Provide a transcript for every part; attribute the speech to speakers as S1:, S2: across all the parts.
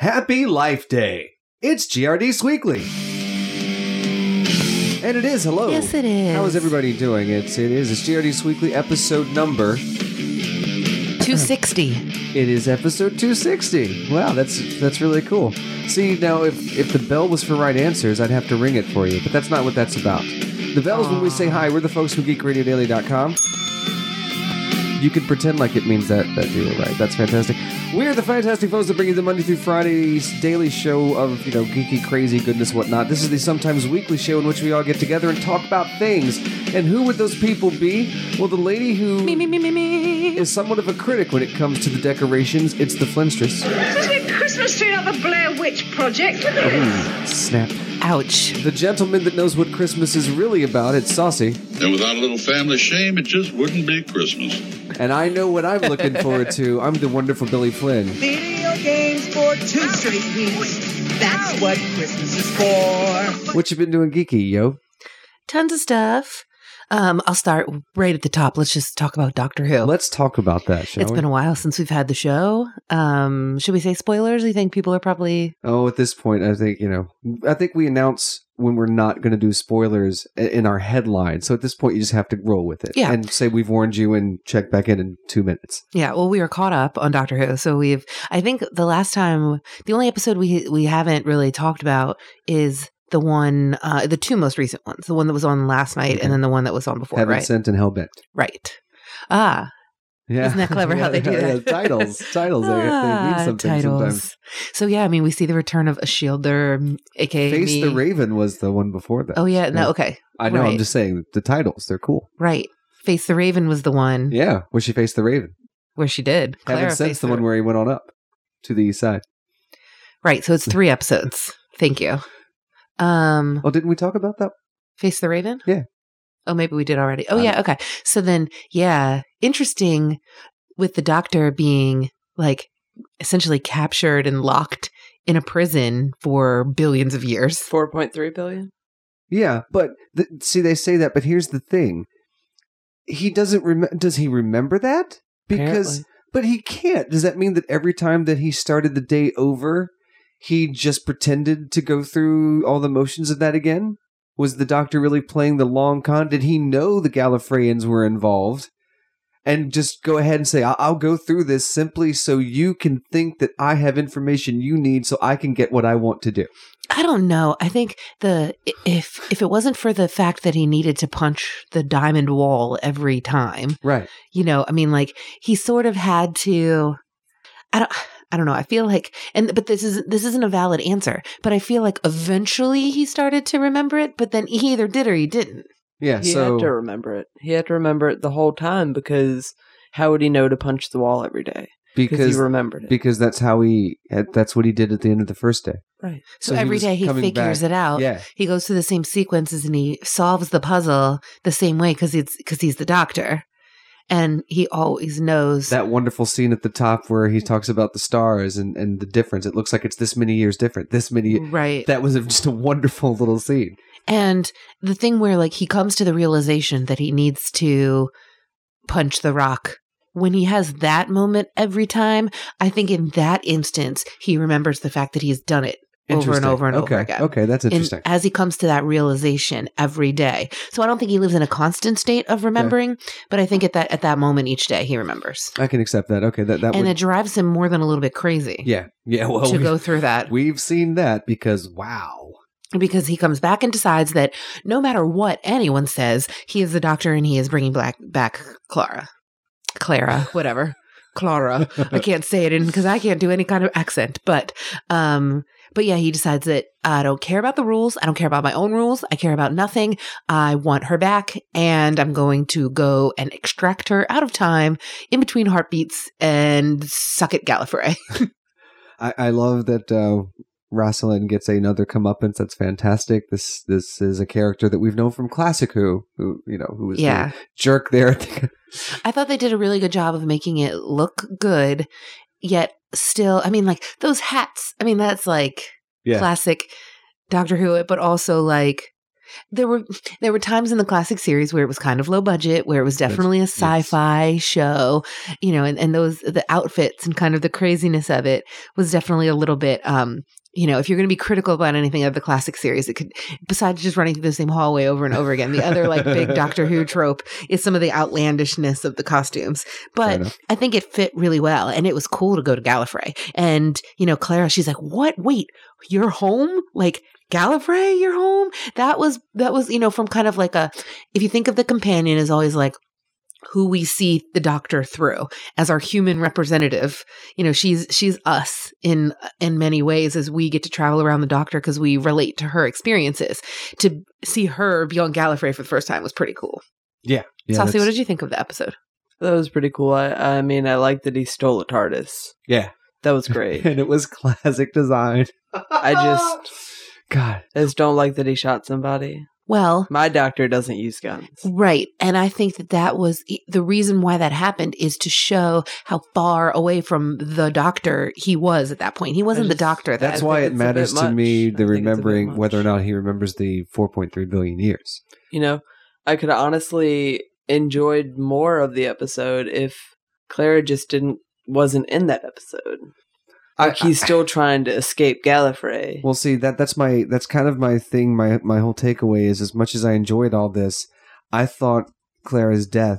S1: Happy Life Day. It's GRD's Weekly. And it is. Hello.
S2: Yes, it is.
S1: How is everybody doing? It's GRD's Weekly episode number
S2: 260.
S1: It is episode 260. Wow, that's really cool. See, now if the bell was for right answers, I'd have to ring it for you, but that's not what that's about. The bell is when we say hi. We're the folks from GeekRadioDaily.com. You can pretend like it means that you were right. That's fantastic. We're the fantastic folks that bring you the Monday through Friday's daily show of, geeky, crazy goodness, whatnot. This is the sometimes weekly show in which we all get together and talk about things. And who would those people be? Well, the lady who
S2: Me.
S1: is somewhat of a critic when it comes to the decorations. It's the Flinstress.
S3: This is a Christmas tree, not the Blair Witch Project.
S1: Snap.
S2: Ouch.
S1: The gentleman that knows what Christmas is really about. It's Saucy.
S4: And without a little family shame, it just wouldn't be Christmas.
S1: And I know what I'm looking forward to. I'm the wonderful Billy Flynn.
S5: Video games for 2 straight weeks. That's what Christmas is for.
S1: What you been doing geeky, yo?
S2: Tons of stuff. I'll start right at the top. Let's just talk about Doctor Who.
S1: Let's talk about that, shall
S2: It's
S1: we?
S2: been a while since we've had the show. Should we say spoilers? You think people are probably...
S1: Oh, at this point, I think we announce when we're not going to do spoilers in our headline. So at this point, you just have to roll with it.
S2: Yeah.
S1: And say we've warned you and check back in 2 minutes.
S2: Yeah, well, we were caught up on Doctor Who. So I think the only episode we haven't really talked about is the one, the two most recent ones. The one that was on last night and then the one that was on before,
S1: Heaven
S2: right?
S1: Sent and Hellbent.
S2: Right.
S1: Yeah.
S2: Isn't that clever how they do that?
S1: Yeah, titles. They mean something sometimes.
S2: So yeah, I mean, we see the return of Ashildr, aka
S1: Face
S2: me.
S1: the Raven was the one before that.
S2: Oh yeah, no, okay.
S1: I know,
S2: right.
S1: I'm just saying, the titles, they're cool.
S2: Right. Face the Raven was the one
S1: Yeah, where she faced the Raven.
S2: where she did.
S1: Heaven
S2: Clara
S1: Sent's
S2: faced
S1: the one where he went on up to the east side.
S2: Right, so it's 3 episodes. Thank you.
S1: Oh, didn't we talk about that?
S2: Face the Raven?
S1: Yeah.
S2: Oh, maybe we did already. Oh, yeah. Okay. So then, yeah, interesting with the Doctor being like essentially captured and locked in a prison for billions of years.
S6: 4.3 billion?
S1: Yeah, but see, they say that, but here's the thing. He doesn't remember. Does he remember that?
S6: Apparently.
S1: But he can't. Does that mean that every time that he started the day over, he just pretended to go through all the motions of that again? Was the Doctor really playing the long con? Did he know the Gallifreyans were involved? And just go ahead and say, I'll go through this simply so you can think that I have information you need so I can get what I want to do.
S2: I don't know. I think if it wasn't for the fact that he needed to punch the diamond wall every time,
S1: Right.
S2: I mean, like he sort of had to. I don't know. I feel like, but this isn't a valid answer. But I feel like eventually he started to remember it, but then he either did or he didn't.
S1: Yeah,
S6: He had to remember it. He had to remember it the whole time because how would he know to punch the wall every day? Because he remembered it.
S1: Because that's what he did at the end of the first day.
S6: Right.
S2: So
S1: he
S2: every
S1: was
S2: day he
S1: coming
S2: figures
S1: back.
S2: it out.
S1: Yeah.
S2: He goes through the same sequences and he solves the puzzle the same way because he's the Doctor. And he always knows.
S1: That wonderful scene at the top where he talks about the stars and the difference. It looks like it's this many years different.
S2: Right.
S1: That was just a wonderful little scene.
S2: And the thing where like he comes to the realization that he needs to punch the rock. When he has that moment every time, I think in that instance, he remembers the fact that he's done it over and over and over again.
S1: Okay, that's interesting.
S2: And as he comes to that realization every day. So I don't think he lives in a constant state of remembering, but I think at that moment each day he remembers.
S1: I can accept that. Okay, that
S2: And
S1: would,
S2: it drives him more than a little bit crazy.
S1: yeah. Well,
S2: to go through that.
S1: We've seen that because wow.
S2: Because he comes back and decides that no matter what anyone says, he is the Doctor and he is bringing back Clara, whatever. Clara. I can't say it because I can't do any kind of accent. But yeah, he decides that I don't care about the rules. I don't care about my own rules. I care about nothing. I want her back and I'm going to go and extract her out of time in between heartbeats and suck at Gallifrey.
S1: I love that Rosalind gets another comeuppance. That's fantastic. This is a character that we've known from Classic Who was the jerk there.
S2: I thought they did a really good job of making it look good, yet still, I mean, like those hats. I mean, that's like classic Doctor Who, but also like There were times in the classic series where it was kind of low budget, where it was definitely a sci-fi show, and the outfits and kind of the craziness of it was definitely a little bit, if you're going to be critical about anything of the classic series, it could, besides just running through the same hallway over and over again, the other like big Doctor Who trope is some of the outlandishness of the costumes. But I think it fit really well, and it was cool to go to Gallifrey. And, Clara, she's like, what? Wait, you're home? Like, Gallifrey, you're home? That was, from kind of like if you think of the companion as always like, who we see the Doctor through as our human representative. She's us in many ways as we get to travel around the Doctor because we relate to her experiences. To see her be on Gallifrey for the first time was pretty cool.
S1: Yeah.
S2: Saucy, what did you think of the episode?
S6: That was pretty cool. I mean, I like that he stole a TARDIS.
S1: Yeah.
S6: That was great.
S1: And it was classic design.
S6: I just don't like that he shot somebody.
S2: Well,
S6: my Doctor doesn't use guns.
S2: Right. And I think that was the reason why that happened, is to show how far away from the Doctor he was at that point. He wasn't the Doctor.
S1: That's why it matters to me, the remembering whether or not he remembers the 4.3 billion years.
S6: I could honestly enjoyed more of the episode if Clara just wasn't in that episode. He's still trying to escape Gallifrey.
S1: Well, see, that's kind of my thing. My whole takeaway is, as much as I enjoyed all this, I thought Clara's death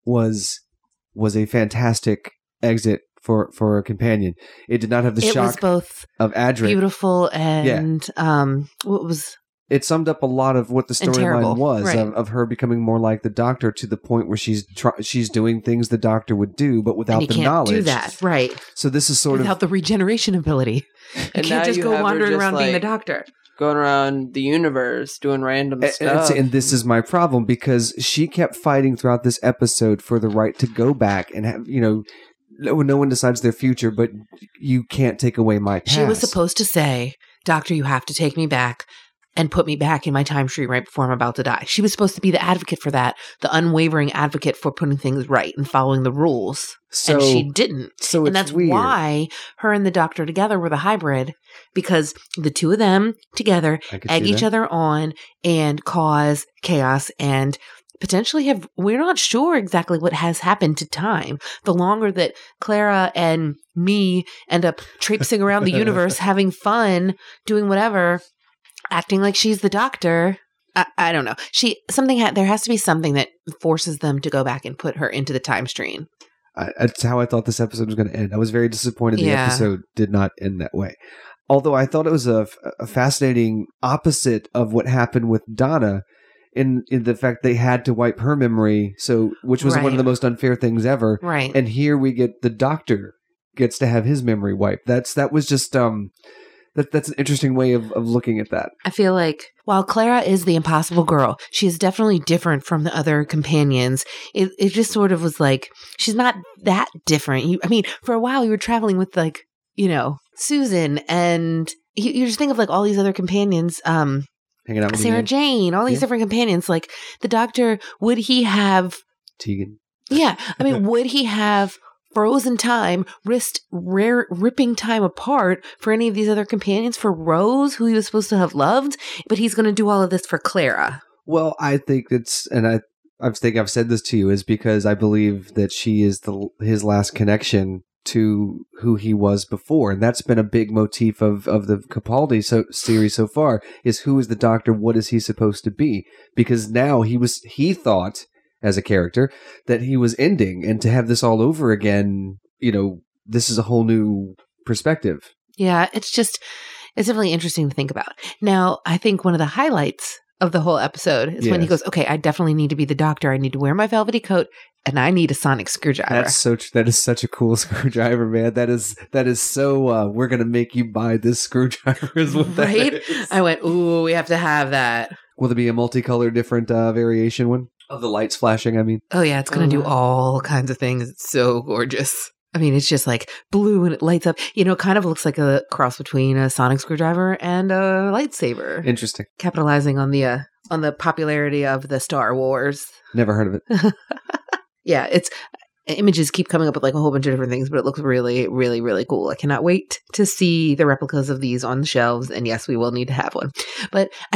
S1: was a fantastic exit for a companion. It did not have the shock. It was
S2: both
S1: of Adric,
S2: beautiful and what was.
S1: It summed up a lot of what the storyline was, right, of her becoming more like the Doctor, to the point where she's doing things the Doctor would do, but without the knowledge.
S2: Do that, right?
S1: So this is sort
S2: without the regeneration ability. You can't just go wandering around being the Doctor.
S6: Going around the universe doing random stuff.
S1: And this is my problem, because she kept fighting throughout this episode for the right to go back and have, no one decides their future, but you can't take away my past.
S2: She was supposed to say, Doctor, you have to take me back and put me back in my time stream right before I'm about to die. She was supposed to be the advocate for that, the unwavering advocate for putting things right and following the rules. And she didn't. And that's weird. Why her and the Doctor together were the hybrid, because the two of them together egg each other on and cause chaos and potentially we're not sure exactly what has happened to time. The longer that Clara and me end up traipsing around the universe, having fun, doing whatever, acting like she's the Doctor. I don't know. There has to be something that forces them to go back and put her into the time stream.
S1: That's how I thought this episode was going to end. I was very disappointed the episode did not end that way. Although I thought it was a fascinating opposite of what happened with Donna, in the fact they had to wipe her memory, which was one of the most unfair things ever.
S2: Right.
S1: And here we get the Doctor gets to have his memory wiped. That was just That's an interesting way of looking at that.
S2: I feel like while Clara is the impossible girl, she is definitely different from the other companions. It just sort of was like, she's not that different. For a while you were traveling with Susan, and you just think of like all these other companions,
S1: hanging out with
S2: Sarah Jane, all these different companions. Like the Doctor, would he have
S1: Tegan?
S2: Yeah. Would he have frozen time, ripping time apart for any of these other companions, for Rose, who he was supposed to have loved, but he's going to do all of this for Clara?
S1: Well, I think I think I've said this to you, is because I believe that she is his last connection to who he was before, and that's been a big motif of the Capaldi series so far, is who is the Doctor, what is he supposed to be? Because now he thought, as a character, that he was ending, and to have this all over again, this is a whole new perspective.
S2: Yeah, it's definitely interesting to think about. Now, I think one of the highlights of the whole episode is when he goes, okay, I definitely need to be the Doctor. I need to wear my velvety coat, and I need a sonic screwdriver.
S1: That is such a cool screwdriver, man. That is so, we're going to make you buy this screwdriver is what that is.
S2: I went, ooh, we have to have that.
S1: Will there be a multicolored different variation one? Of the lights flashing, I mean.
S2: Oh, yeah, it's going to do all kinds of things. It's so gorgeous. It's just like blue and it lights up. It kind of looks like a cross between a sonic screwdriver and a lightsaber.
S1: Interesting.
S2: Capitalizing on the popularity of the Star Wars.
S1: Never heard of it.
S2: Yeah, images keep coming up with like a whole bunch of different things, but it looks really, really, really cool. I cannot wait to see the replicas of these on the shelves. And yes, we will need to have one. But I hate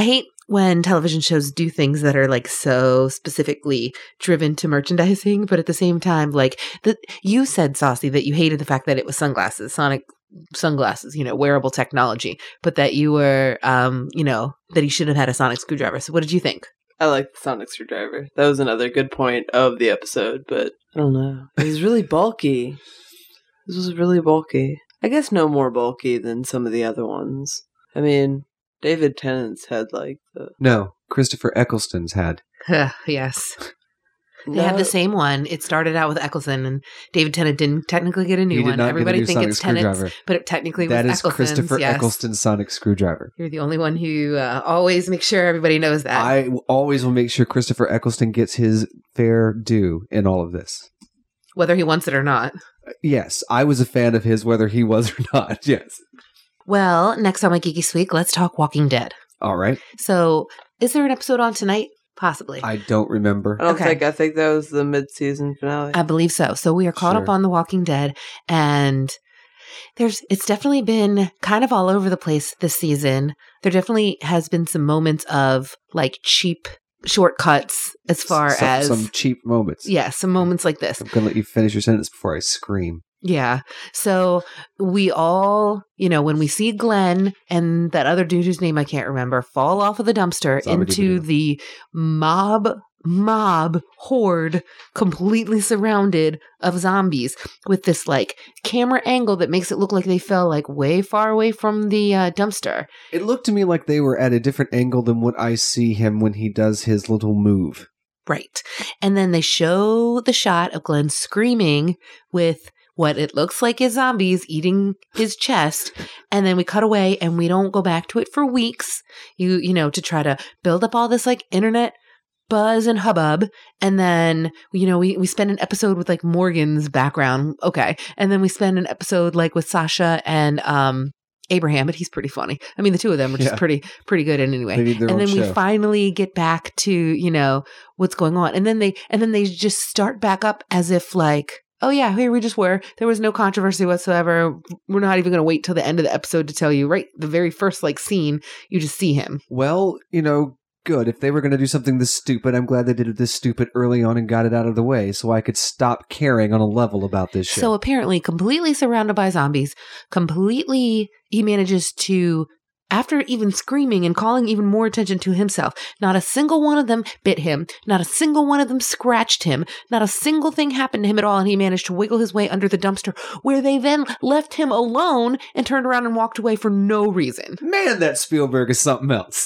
S2: when television shows do things that are like so specifically driven to merchandising, but at the same time, like you said, Saucy, that you hated the fact that it was Sonic sunglasses, wearable technology, but that you were, that he should have had a sonic screwdriver. So what did you think?
S6: I like the sonic screwdriver. That was another good point of the episode, but I don't know. It was really bulky. This was really bulky. I guess no more bulky than some of the other ones. I mean, David Tennant's had like the...
S1: No, Christopher Eccleston's had.
S2: Yes. They have the same one. It started out with Eccleston, and David Tennant didn't technically get a new one. Everybody thinks it's Tennant's, but it technically was Eccleston's.
S1: That is Christopher Eccleston's sonic screwdriver.
S2: You're the only one who always makes sure everybody knows that.
S1: I always will make sure Christopher Eccleston gets his fair due in all of this.
S2: Whether he wants it or not.
S1: Yes, I was a fan of his whether he was or not, yes.
S2: Well, next on my Geeky Sweek, let's talk Walking Dead.
S1: All right.
S2: So, is there an episode on tonight? Possibly.
S1: I don't remember.
S6: I think that was the mid-season finale.
S2: I believe so. So we are caught up on The Walking Dead, and it's definitely been kind of all over the place this season. There definitely has been some moments of like cheap shortcuts as far as
S1: some cheap moments.
S2: Yeah, some moments like this.
S1: I'm going to let you finish your sentence before I scream.
S2: Yeah. So we all, when we see Glenn and that other dude whose name I can't remember fall off of the dumpster into the mob horde completely surrounded of zombies with this like camera angle that makes it look like they fell like way far away from the dumpster.
S1: It looked to me like they were at a different angle than what I see him when he does his little move.
S2: Right. And then they show the shot of Glenn screaming with what it looks like is zombies eating his chest. And then we cut away and we don't go back to it for weeks, to try to build up all this like internet buzz and hubbub. And then, we spend an episode with like Morgan's background. Okay. And then we spend an episode like with Sasha and, Abraham, but he's pretty funny. I mean, the two of them are just pretty good in any way. And then we finally get back to, what's going on. And then they just start back up as if like, oh yeah, here we just were. There was no controversy whatsoever. We're not even going to wait till the end of the episode to tell you, right? The very first like scene, you just see him.
S1: Well, good. If they were going to do something this stupid, I'm glad they did it this stupid early on and got it out of the way so I could stop caring on a level about this show.
S2: So apparently completely surrounded by zombies, he manages to, after even screaming and calling even more attention to himself, not a single one of them bit him. Not a single one of them scratched him. Not a single thing happened to him at all. And he managed to wiggle his way under the dumpster, where they then left him alone and turned around and walked away for no reason.
S1: Man, that Spielberg is something else.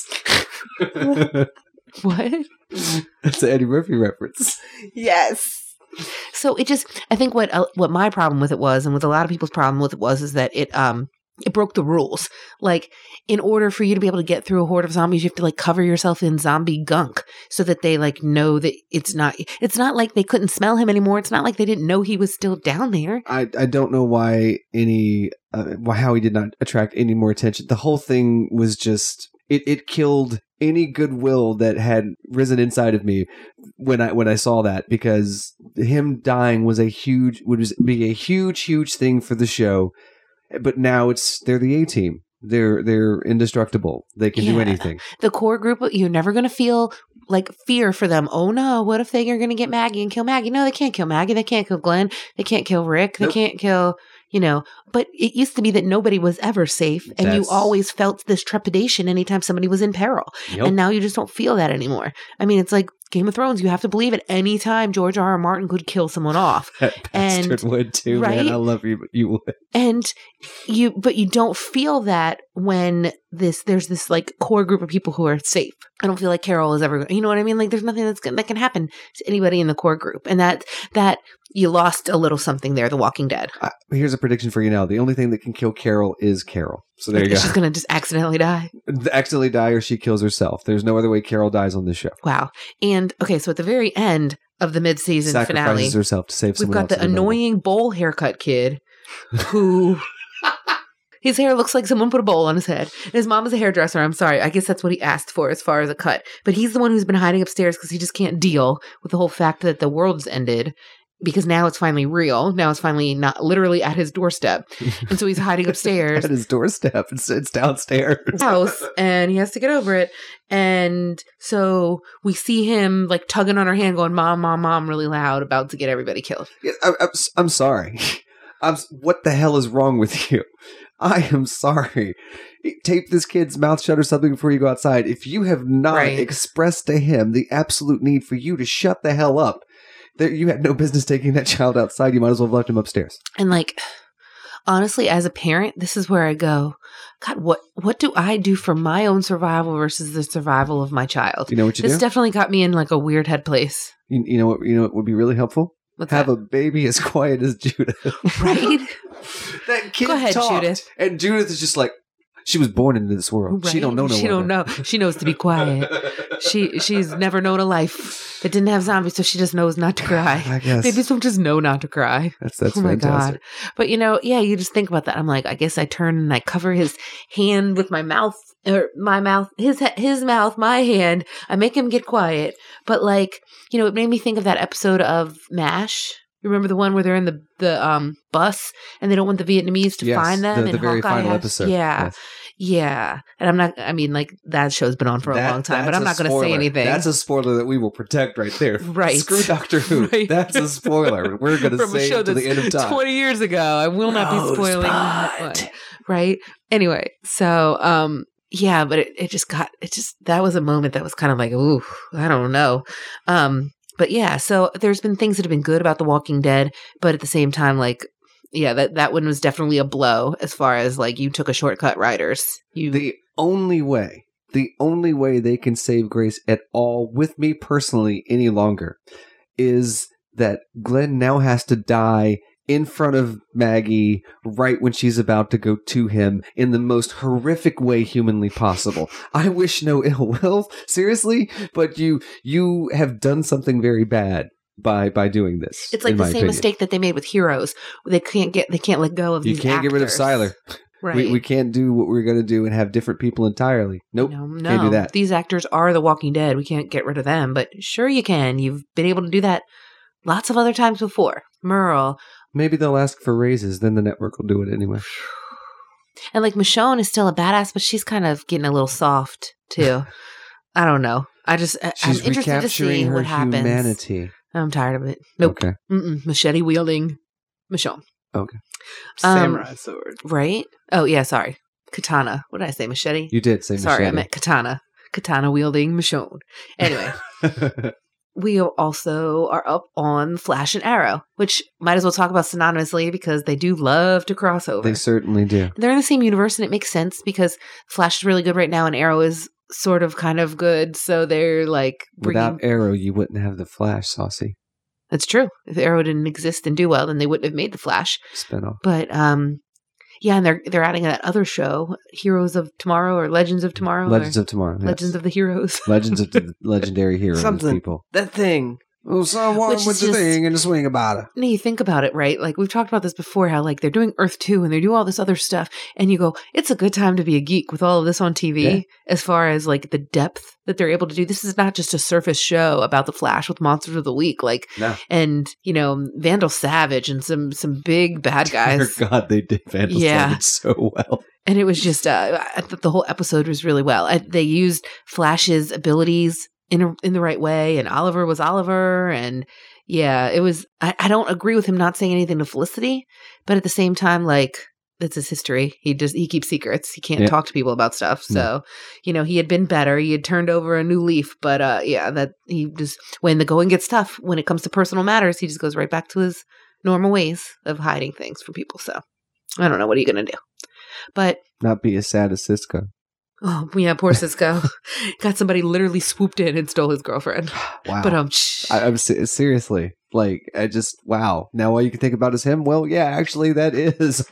S2: What?
S1: That's an Eddie Murphy reference.
S6: Yes.
S2: So I think what my problem with it was, and what a lot of people's problem with it was, is that it broke the rules. Like, in order for you to be able to get through a horde of zombies, you have to like cover yourself in zombie gunk so that they like know that it's not like they couldn't smell him anymore. It's not like they didn't know he was still down there.
S1: I don't know why how he did not attract any more attention. The whole thing was just, it killed any goodwill that had risen inside of me when I saw that, because him dying would be a huge thing for the show. But now they're the A-team. They're indestructible. They can do anything. The
S2: core group, you're never going to feel like fear for them. Oh no, what if they are going to get Maggie and kill Maggie? No, they can't kill Maggie. They can't kill Glenn. They can't kill Rick. They can't kill, but it used to be that nobody was ever safe. And you always felt this trepidation anytime somebody was in peril. Yep. And now you just don't feel that anymore. I mean, it's like Game of Thrones. You have to believe at any time George R.R. Martin could kill someone off.
S1: That bastard would too, right? Man. I love you, but you would.
S2: But you don't feel that when there's this like core group of people who are safe. I don't feel like Carol is ever, you know what I mean? Like there's nothing that can happen to anybody in the core group. And that you lost a little something there, The Walking Dead.
S1: Here's a prediction for you now. The only thing that can kill Carol is Carol. So there you go.
S2: She's going to just accidentally die.
S1: Accidentally die, or she kills herself. There's no other way Carol dies on this show.
S2: Wow. And okay, so at the very end of the mid-season finale,
S1: sacrifices herself to save someone else.
S2: We've got the annoying bowl haircut kid who his hair looks like someone put a bowl on his head. And his mom is a hairdresser. I'm sorry. I guess that's what he asked for as far as a cut. But he's the one who's been hiding upstairs because he just can't deal with the whole fact that the world's ended. because now it's finally real. Now it's finally not literally at his doorstep. And so he's hiding upstairs.
S1: At his doorstep. It's downstairs.
S2: House, and he has to get over it. And so we see him like tugging on her hand going, "Mom, mom, mom," really loud, about to get everybody killed.
S1: Yeah, I'm sorry. What the hell is wrong with you? I am sorry. Tape this kid's mouth shut or something before you go outside. If you have not expressed to him the absolute need for you to shut the hell up, you had no business taking that child outside. You might as well have left him upstairs.
S2: And like, honestly, as a parent, this is where I go, God, what do I do for my own survival versus the survival of my child?
S1: You know what you do?
S2: This definitely got me in like a weird head place.
S1: You know what would be really helpful?
S2: What's
S1: have
S2: that?
S1: a baby as quiet as Judith.
S2: Right?
S1: That kid
S2: Go ahead,
S1: talked,
S2: Judith.
S1: and Judith is just like, she was born into this world.
S2: Right?
S1: She don't know no
S2: She don't
S1: other.
S2: know. She knows to be quiet. She's never known a life that didn't have zombies, so she just knows not to cry.
S1: I guess.
S2: Babies don't just know not to cry.
S1: That's
S2: Oh my
S1: fantastic.
S2: God. But you just think about that. I'm like, I guess I turn and I cover his hand with my mouth, or my mouth, his mouth, my hand. I make him get quiet. But like, it made me think of that episode of MASH. You remember the one where they're in the bus and they don't want the Vietnamese to
S1: Yes,
S2: find them?
S1: the
S2: and
S1: very
S2: Hawkeye
S1: final
S2: has-
S1: episode.
S2: Yeah.
S1: Yes.
S2: Yeah. And that show's been on for a long time, but I'm not going to say anything.
S1: That's a spoiler that we will protect right there.
S2: Right.
S1: Screw Doctor Who.
S2: Right.
S1: That's a spoiler. We're going to
S2: From a
S1: say
S2: show
S1: it to the
S2: that's
S1: end of time.
S2: 20 years ago. I will not be spoiling that one. Right? Anyway, so but that was a moment that was kind of like, ooh, I don't know. But yeah, so there's been things that have been good about The Walking Dead, but at the same time, like, yeah, that one was definitely a blow as far as like you took a shortcut, writers.
S1: The only way they can save Grace at all with me personally any longer is that Glenn now has to die in front of Maggie right when she's about to go to him in the most horrific way humanly possible. I wish no ill will, seriously, but you have done something very bad by doing this.
S2: It's like
S1: in
S2: the
S1: my
S2: same
S1: opinion.
S2: mistake that they made with Heroes. They can't let go of
S1: You
S2: these
S1: can't get rid of
S2: actors.
S1: Siler.
S2: Right.
S1: We can't do what we're going to do and have different people entirely. Nope.
S2: No,
S1: Can't do that.
S2: These actors are The Walking Dead. We can't get rid of them, but sure you can. You've been able to do that lots of other times before. Merle.
S1: Maybe they'll ask for raises, then the network will do it anyway.
S2: And like Michonne is still a badass, but she's kind of getting a little soft too. I don't know. I'm
S1: She's
S2: interested to
S1: recapturing
S2: see
S1: her
S2: what happens.
S1: humanity.
S2: I'm tired of it. Nope.
S1: Okay.
S2: Machete wielding Michonne.
S1: Okay.
S6: Samurai sword.
S2: Right? Oh yeah, sorry. Katana. What did I say? Machete?
S1: You did say
S2: Sorry, I
S1: machete.
S2: meant katana. Katana wielding Michonne. Anyway. We also are up on Flash and Arrow, which might as well talk about synonymously because they do love to cross over.
S1: They certainly do.
S2: They're in the same universe, and it makes sense because Flash is really good right now, and Arrow is sort of kind of good. So they're like
S1: Without Arrow, you wouldn't have the Flash, Saucy.
S2: That's true. If Arrow didn't exist and do well, then they wouldn't have made the Flash.
S1: Spinoff.
S2: But yeah, and they're adding that other show, Heroes of Tomorrow or Legends of Tomorrow.
S1: Legends of Tomorrow. Yes.
S2: Legends of the Heroes.
S1: Legends of the legendary heroes
S6: Something.
S1: people.
S6: That thing.
S1: Oh, someone
S2: Which
S1: with
S2: is
S1: the
S2: just-
S1: thing and a swing about it.
S2: No, you think about it, right? Like we've talked about this before, how like they're doing Earth 2 and they do all this other stuff, and you go, it's a good time to be a geek with all of this on TV.
S1: Yeah.
S2: As far as like the depth that they're able to do, this is not just a surface show about the Flash with Monsters of the Week, like
S1: No.
S2: and Vandal Savage and some big bad guys.
S1: Dear God, they did Vandal
S2: Yeah.
S1: Savage so well.
S2: And it was just, I thought the whole episode was really well. They used Flash's abilities in the right way, and Oliver was Oliver, and yeah, it was. I don't agree with him not saying anything to Felicity, but at the same time, like that's his history. He keeps secrets. He can't
S1: Yeah.
S2: talk to people about stuff. So he had been better. He had turned over a new leaf, but that he just when the going gets tough, when it comes to personal matters, he just goes right back to his normal ways of hiding things from people. So I don't know, what are you gonna do? But
S1: Not be as sad as Cisco.
S2: oh yeah, poor Cisco got somebody literally swooped in and stole his girlfriend.
S1: Wow.
S2: But
S1: I'm seriously, like, I just, wow. Now all you can think about is him? Well, yeah, actually, that is.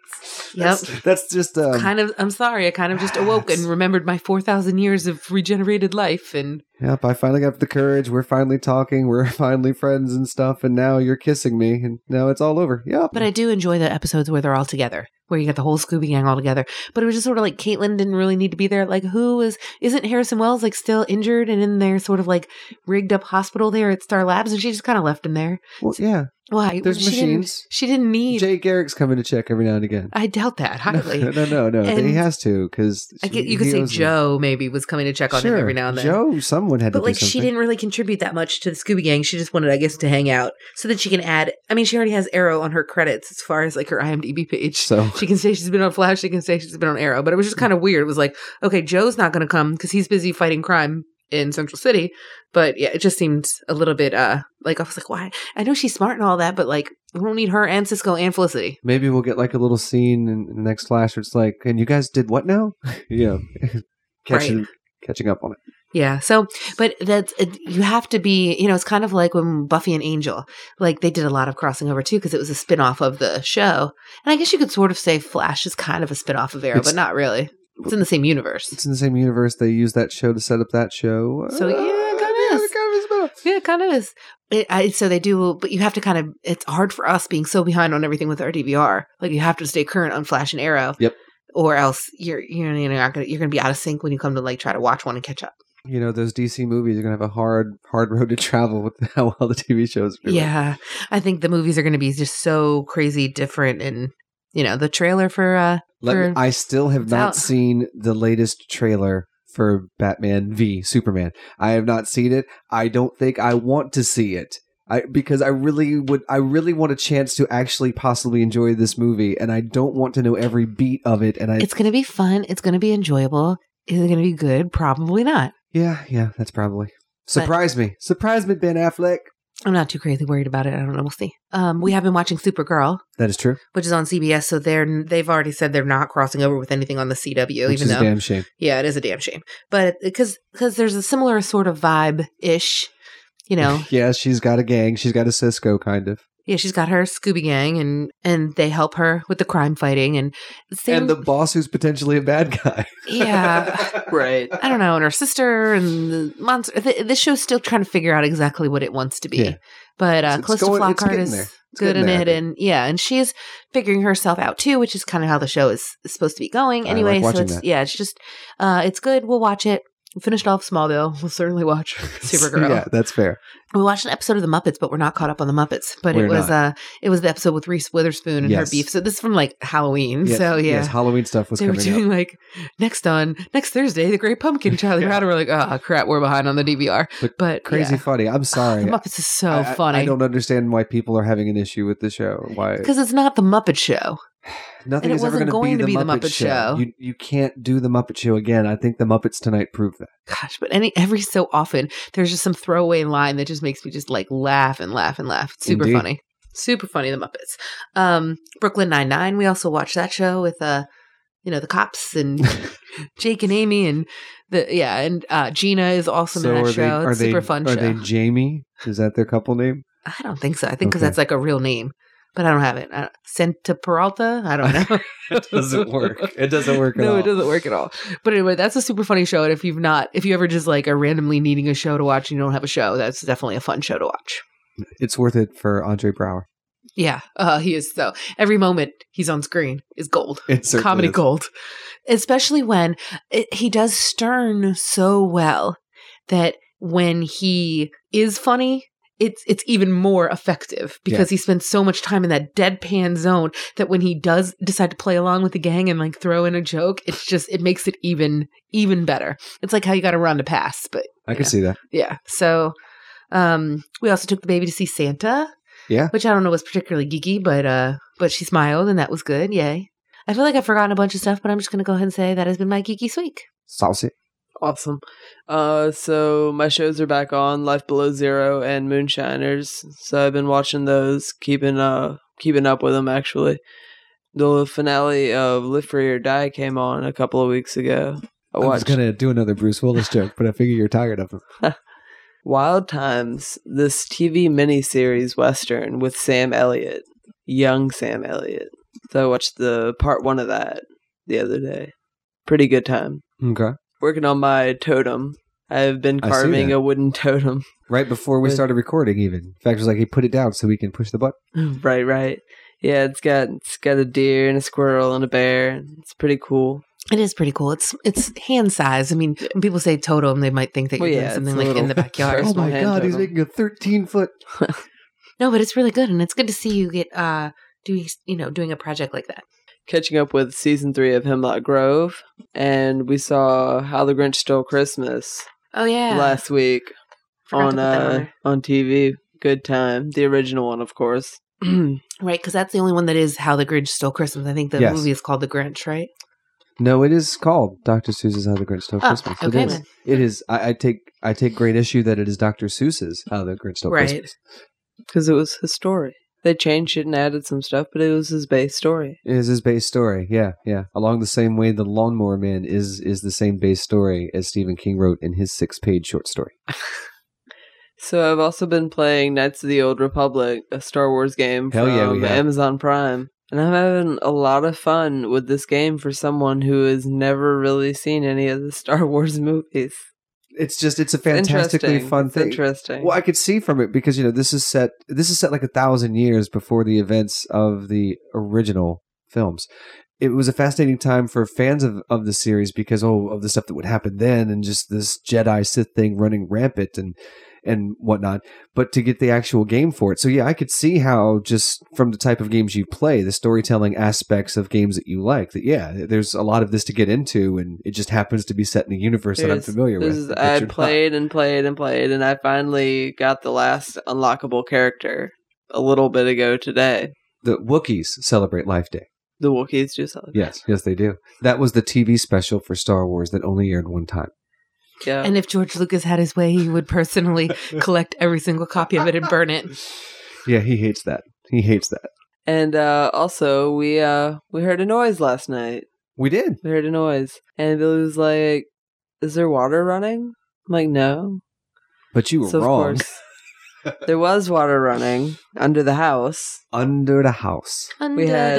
S1: That's just.
S2: kind of. I'm sorry. I kind of just awoke and remembered my 4,000 years of regenerated life, and
S1: Yep, I finally got the courage. We're finally talking. We're finally friends and stuff. And now you're kissing me. And now it's all over. Yep.
S2: but I do enjoy the episodes where they're all together, where you get the whole Scooby Gang all together. But it was just sort of like Caitlin didn't really need to be there. Like, isn't Harrison Wells like still injured and in their sort of like rigged up hospital there at Star Labs, and she just kind of left him there.
S1: Well, yeah.
S2: Why?
S1: There's machines.
S2: She didn't need.
S1: Jay Garrick's coming to check every now and again.
S2: I doubt that highly.
S1: No.
S2: And
S1: He has to because
S2: you could say Joe maybe was coming to check on him every now and then.
S1: Joe, someone had to
S2: But
S1: do
S2: like,
S1: something.
S2: she didn't really contribute that much to the Scooby Gang. She just wanted, I guess, to hang out so that she can add. I mean, she already has Arrow on her credits as far as like her IMDb page.
S1: So
S2: She can say she's been on Flash. She can say she's been on Arrow. But it was just kind of weird. It was like, okay, Joe's not going to come because he's busy fighting crime in Central City. But yeah, it just seemed a little bit like, I was like, why? I know she's smart and all that, but like, we don't need her and Cisco and Felicity.
S1: maybe we'll get like a little scene in the next Flash where it's like, and you guys did what now? Catching up on it.
S2: Yeah. So, but you have to be, it's kind of like when Buffy and Angel, like they did a lot of crossing over too, because it was a spinoff of the show. And I guess you could sort of say Flash is kind of a spinoff of Arrow, but not really. It's in the same universe.
S1: It's in the same universe. They use that show to set up that show.
S2: So yeah, it kind of is. Yeah, it kind of is. So they do, but you have to kind of, it's hard for us being so behind on everything with our DVR. Like you have to stay current on Flash and Arrow.
S1: Yep. Or
S2: else you're not gonna, you're going to be out of sync when you come to like try to watch one and catch up.
S1: Those DC movies are going to have a hard road to travel with how well the TV shows are doing.
S2: Yeah. I think the movies are going to be just so crazy different. And, the trailer for
S1: I still have not
S2: out.
S1: seen the latest trailer for Batman v Superman. I have not seen it. I don't think I want to see it. Because I really want a chance to actually possibly enjoy this movie, and I don't want to know every beat of it. And
S2: it's going to be fun. It's going to be enjoyable. Is it going to be good? Probably not.
S1: Yeah, that's probably. Surprise me, Ben Affleck.
S2: I'm not too crazy worried about it. I don't know. We'll see. We have been watching Supergirl.
S1: That is true.
S2: Which is on CBS. So they've already said they're not crossing over with anything on the CW.
S1: Which is a damn shame.
S2: Yeah, it is a damn shame. But because there's a similar sort of vibe-ish,
S1: Yeah, she's got a gang. She's got a Cisco kind of.
S2: Yeah, she's got her Scooby Gang, and they help her with the crime fighting, and
S1: the boss who's potentially a bad guy.
S2: Yeah,
S6: right.
S2: I don't know, and her sister and the monster. This show's still trying to figure out exactly what it wants to be. Yeah. But Calista Flockhart is good in it, and she's figuring herself out too, which is kind of how the show is supposed to be going. Anyway,
S1: like
S2: so it's just it's good. We'll watch it. We finished off Smallville. We'll certainly watch Supergirl.
S1: Yeah, that's fair.
S2: We watched an episode of The Muppets, but we're not caught up on The Muppets. But it was the episode with Reese Witherspoon and her beef. So this is from like Halloween.
S1: Yes,
S2: so yeah,
S1: yes, Halloween stuff was coming up.
S2: They were doing like next Thursday, The Great Pumpkin, Charlie Brown. We're like, oh crap, we're behind on the DVR. But
S1: crazy funny. I'm sorry.
S2: The Muppets is so funny.
S1: I don't understand why people are having an issue with the show. Why?
S2: Because it's not The Muppet Show.
S1: Nothing is ever going to be the Muppet Show. You can't do the Muppet Show again. I think the Muppets Tonight proved that.
S2: Gosh, but every so often there's just some throwaway line that just makes me just like laugh and laugh and laugh. It's super funny. Super funny, the Muppets. Brooklyn Nine-Nine, we also watched that show with the cops and Jake and Amy and Gina is awesome in that show. It's a super fun show.
S1: Are they Jamie? Is that their couple name?
S2: I don't think so. I think because that's like a real name. But I don't have it. Santa Peralta? I don't know.
S1: It doesn't work. It doesn't work at all.
S2: No, it doesn't work at all. But anyway, that's a super funny show. And if you ever just like are randomly needing a show to watch and you don't have a show, that's definitely a fun show to watch.
S1: It's worth it for Andre Braugher.
S2: Yeah, he is. So every moment he's on screen is gold.
S1: It's
S2: comedy gold. Especially when he does Stern so well that when he is funny, it's even more effective because he spends so much time in that deadpan zone that when he does decide to play along with the gang and like throw in a joke, it makes it even better. It's like how you got to run to pass, but
S1: I can see that.
S2: Yeah. So we also took the baby to see Santa.
S1: Yeah.
S2: Which I don't know was particularly geeky, but she smiled and that was good. Yay. I feel like I've forgotten a bunch of stuff, but I'm just going to go ahead and say that has been my geeky week.
S1: Saucy.
S6: Awesome. So my shows are back on, Life Below Zero and Moonshiners. So I've been watching those, keeping up with them actually. The finale of Live Free or Die came on a couple of weeks ago.
S1: I was going to do another Bruce Willis joke, but I figure you're tired of him.
S6: Wild Times, this TV miniseries Western with Sam Elliott, young Sam Elliott. So I watched the part 1 of that the other day. Pretty good time.
S1: Okay.
S6: Working on my totem. I've been carving a wooden totem.
S1: Right before we started recording, even. In fact, it was like he put it down so we can push the button.
S6: Right. Yeah, it's got a deer and a squirrel and a bear. It's pretty cool.
S2: It is pretty cool. It's hand size. I mean, when people say totem, they might think that you're doing something like in the backyard.
S1: Oh my God, he's making a 13-foot.
S2: No, but it's really good, and it's good to see you get doing a project like that.
S6: Catching up with season 3 of Hemlock Grove, and we saw How the Grinch Stole Christmas
S2: Oh yeah,
S6: last week
S2: Forgot to put that on there.
S6: on TV. Good time. The original one, of course.
S2: Right, because that's the only one that is How the Grinch Stole Christmas. I think the
S1: Yes.
S2: movie is called The Grinch, right?
S1: No, it is called Dr. Seuss's How the Grinch Stole
S2: Oh,
S1: Christmas.
S2: okay
S1: It is.
S2: then.
S1: It is. I take great issue that it is Dr. Seuss's How the Grinch Stole
S2: Right.
S1: Christmas.
S6: Because it was his story. They changed it and added some stuff, but it was his base story.
S1: It is his base story. Yeah, yeah. Along the same way, The Lawnmower Man is the same base story as Stephen King wrote in his 6-page short story.
S6: So I've also been playing Knights of the Old Republic, a Star Wars game
S1: Hell
S6: from
S1: yeah, we have.
S6: Amazon Prime. And I'm having a lot of fun with this game for someone who has never really seen any of the Star Wars movies.
S1: It's a fantastically
S6: Interesting.
S1: fun
S6: It's
S1: thing.
S6: interesting.
S1: Well, I could see from it because this is set like 1,000 years before the events of the original films. It was a fascinating time for fans of the series because of the stuff that would happen then and just this Jedi Sith thing running rampant and whatnot, but to get the actual game for it. So yeah, I could see how just from the type of games you play, the storytelling aspects of games that you like, that yeah, there's a lot of this to get into, and it just happens to be set in a universe that I'm familiar with.
S6: I played and played and played, and I finally got the last unlockable character a little bit ago today.
S1: The Wookiees celebrate Life Day.
S6: The Wookiees do something.
S1: Yes, they do. That was the TV special for Star Wars that only aired one time.
S6: Yeah.
S2: And if George Lucas had his way, he would personally collect every single copy of it and burn it.
S1: Yeah, he hates that. He hates that.
S6: And also, we heard a noise last night.
S1: We did.
S6: We heard a noise. And Billy was like, is there water running? I'm like, no.
S1: But you were
S6: So,
S1: wrong.
S6: of course, there was water running under the house.
S1: Under the house.
S6: We had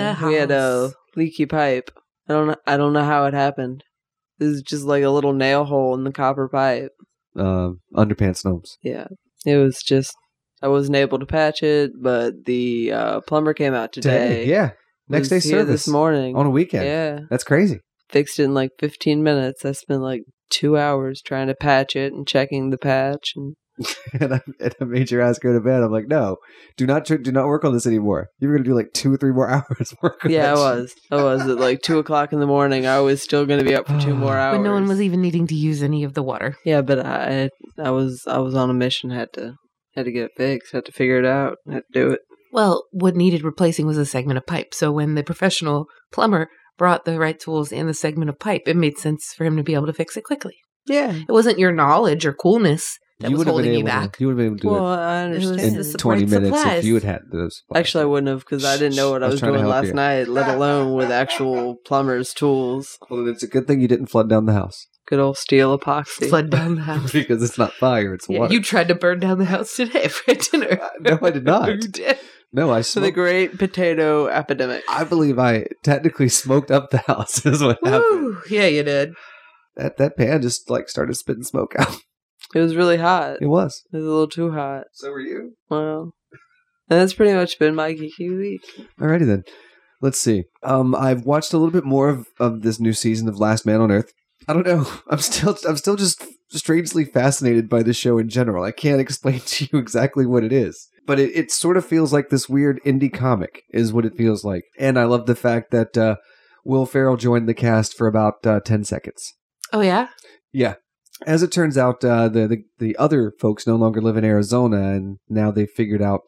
S6: a leaky pipe. I don't know how it happened. It was just like a little nail hole in the copper pipe.
S1: Underpants gnomes.
S6: Yeah. It was just, I wasn't able to patch it, but the plumber came out today.
S1: Yeah. Next day
S6: Was here
S1: service.
S6: this morning.
S1: On a weekend.
S6: Yeah.
S1: That's crazy.
S6: Fixed it in like 15 minutes. I spent like 2 hours trying to patch it and checking the patch. And
S1: and I made your ass go to bed. I'm like, no, do not work on this anymore. You were going to do like 2 or 3 more hours work on
S6: yeah,
S1: that
S6: I was. At like 2 o'clock in the morning. I was still going to be up for 2 more hours.
S2: When no one was even needing to use any of the water.
S6: Yeah, but I was on a mission. Had to get it fixed. Had to figure it out. Had to do it.
S2: Well, what needed replacing was a segment of pipe. So when the professional plumber brought the right tools and the segment of pipe, it made sense for him to be able to fix it quickly.
S6: Yeah.
S2: It wasn't your knowledge or coolness that
S1: You
S2: was
S1: would have been
S2: holding you
S1: able
S2: back.
S1: to. You would have been able to do
S6: Well,
S1: it
S6: I understand.
S2: was
S1: in
S2: the
S1: 20
S2: support
S1: minutes
S2: supplies.
S1: if you had those.
S6: Actually, I wouldn't have because I didn't know what I was
S1: trying to
S6: doing
S1: help
S6: last
S1: you.
S6: night, let alone with actual plumber's tools.
S1: Well, it's a good thing you didn't flood down the house
S6: Good old steel epoxy.
S2: Flood down the house.
S1: because it's not fire, it's
S2: Yeah,
S1: water.
S2: you tried to burn down the house today for dinner.
S1: No, I did not.
S2: You did.
S1: No, I
S6: For the
S1: smoked.
S6: great potato epidemic.
S1: I believe I technically smoked up the house. Is what happened.
S2: Woo. Yeah, you did.
S1: That pan just like started spitting smoke out.
S6: It was really hot.
S1: It was.
S6: It was a little too hot.
S1: So were you.
S6: Well, and that's pretty much been my geeky week.
S1: Alrighty then. Let's see. I've watched a little bit more of this new season of Last Man on Earth. I don't know. I'm still just strangely fascinated by the show in general. I can't explain to you exactly what it is. But it sort of feels like this weird indie comic is what it feels like. And I love the fact that Will Ferrell joined the cast for about 10 seconds.
S2: Oh, yeah?
S1: Yeah. As it turns out, the other folks no longer live in Arizona, and now they have figured out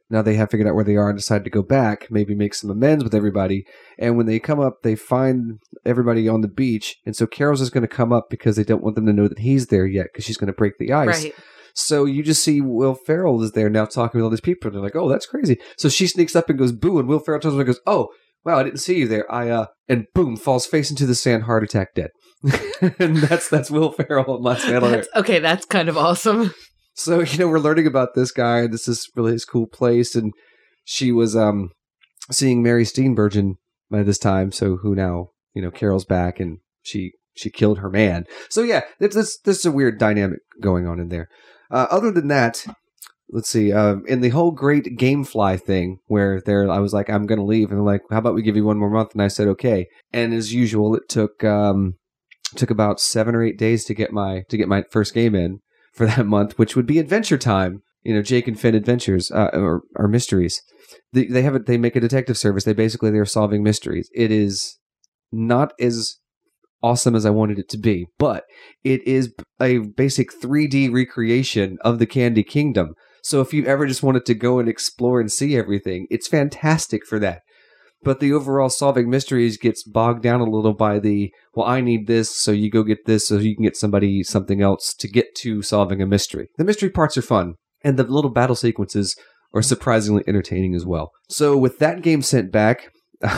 S1: where they are and decided to go back, maybe make some amends with everybody. And when they come up, they find everybody on the beach. And so Carol's just going to come up because they don't want them to know that he's there yet because she's going to break the ice.
S2: Right.
S1: So you just see Will Ferrell is there now talking with all these people. And they're like, oh, that's crazy. So she sneaks up and goes, boo. And Will Ferrell turns around and goes, oh, wow, I didn't see you there. And boom, falls face into the sand, heart attack, dead. And that's Will Ferrell on Last Man on Earth.
S2: Okay, that's kind of awesome.
S1: So, we're learning about this guy, and this is really his cool place. And she was seeing Mary Steenburgen by this time. So who now, Carol's back, and she killed her man. So yeah, this is a weird dynamic going on in there. Other than that, let's see. In the whole great Gamefly thing, where I was like, I'm going to leave, and they're like, how about we give you 1 more month? And I said, okay. And as usual, it took about 7 or 8 days to get my first game in for that month, which would be Adventure Time Jake and Finn Adventures or Mysteries. They make a detective service. They're solving mysteries. It is not as awesome as I wanted it to be, but it is a basic 3D recreation of the Candy Kingdom. So if you ever just wanted to go and explore and see everything, it's fantastic for that. But the overall solving mysteries gets bogged down a little by I need this, so you go get this, so you can get somebody something else to get to solving a mystery. The mystery parts are fun, and the little battle sequences are surprisingly entertaining as well. So with that game sent back,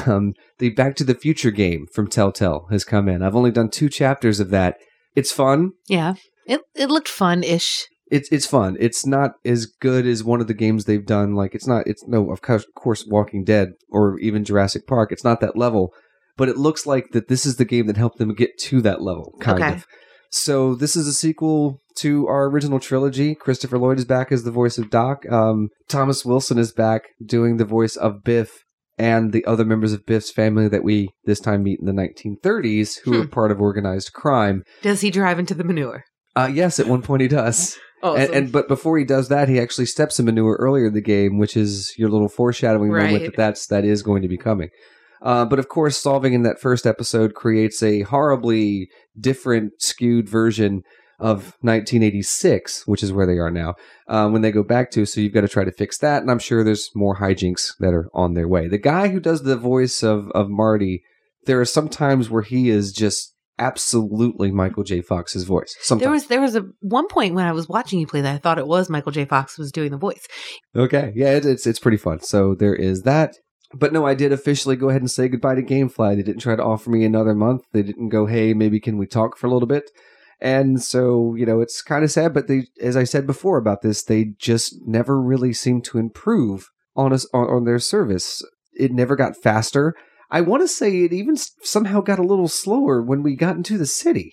S1: the Back to the Future game from Telltale has come in. I've only done 2 chapters of that. It's fun.
S2: Yeah, it looked fun-ish.
S1: It's fun. It's not as good as one of the games they've done. Like of course, Walking Dead or even Jurassic Park. It's not that level, but it looks like that this is the game that helped them get to that level, kind of. So this is a sequel to our original trilogy. Christopher Lloyd is back as the voice of Doc. Thomas Wilson is back doing the voice of Biff and the other members of Biff's family that we this time meet in the 1930s, who are part of organized crime.
S2: Does he drive into the manure?
S1: Yes, at one point he does.
S2: Awesome.
S1: But before he does that, he actually steps in manure earlier in the game, which is your little foreshadowing moment that is going to be coming. But of course, solving in that first episode creates a horribly different, skewed version of 1986, which is where they are now, when they go back to. So you've got to try to fix that, and I'm sure there's more hijinks that are on their way. The guy who does the voice of Marty, there are some times where he is just absolutely Michael J. Fox's voice. Sometimes.
S2: There was a one point when I was watching you play that I thought it was Michael J. Fox was doing the voice.
S1: Okay, yeah, it's pretty fun. So there is that. But no, I did officially go ahead and say goodbye to GameFly. They didn't try to offer me another month. They didn't go, hey, maybe can we talk for a little bit? And so, it's kind of sad. But they, as I said before about this, they just never really seemed to improve on their service. It never got faster. I want to say it even somehow got a little slower when we got into the city.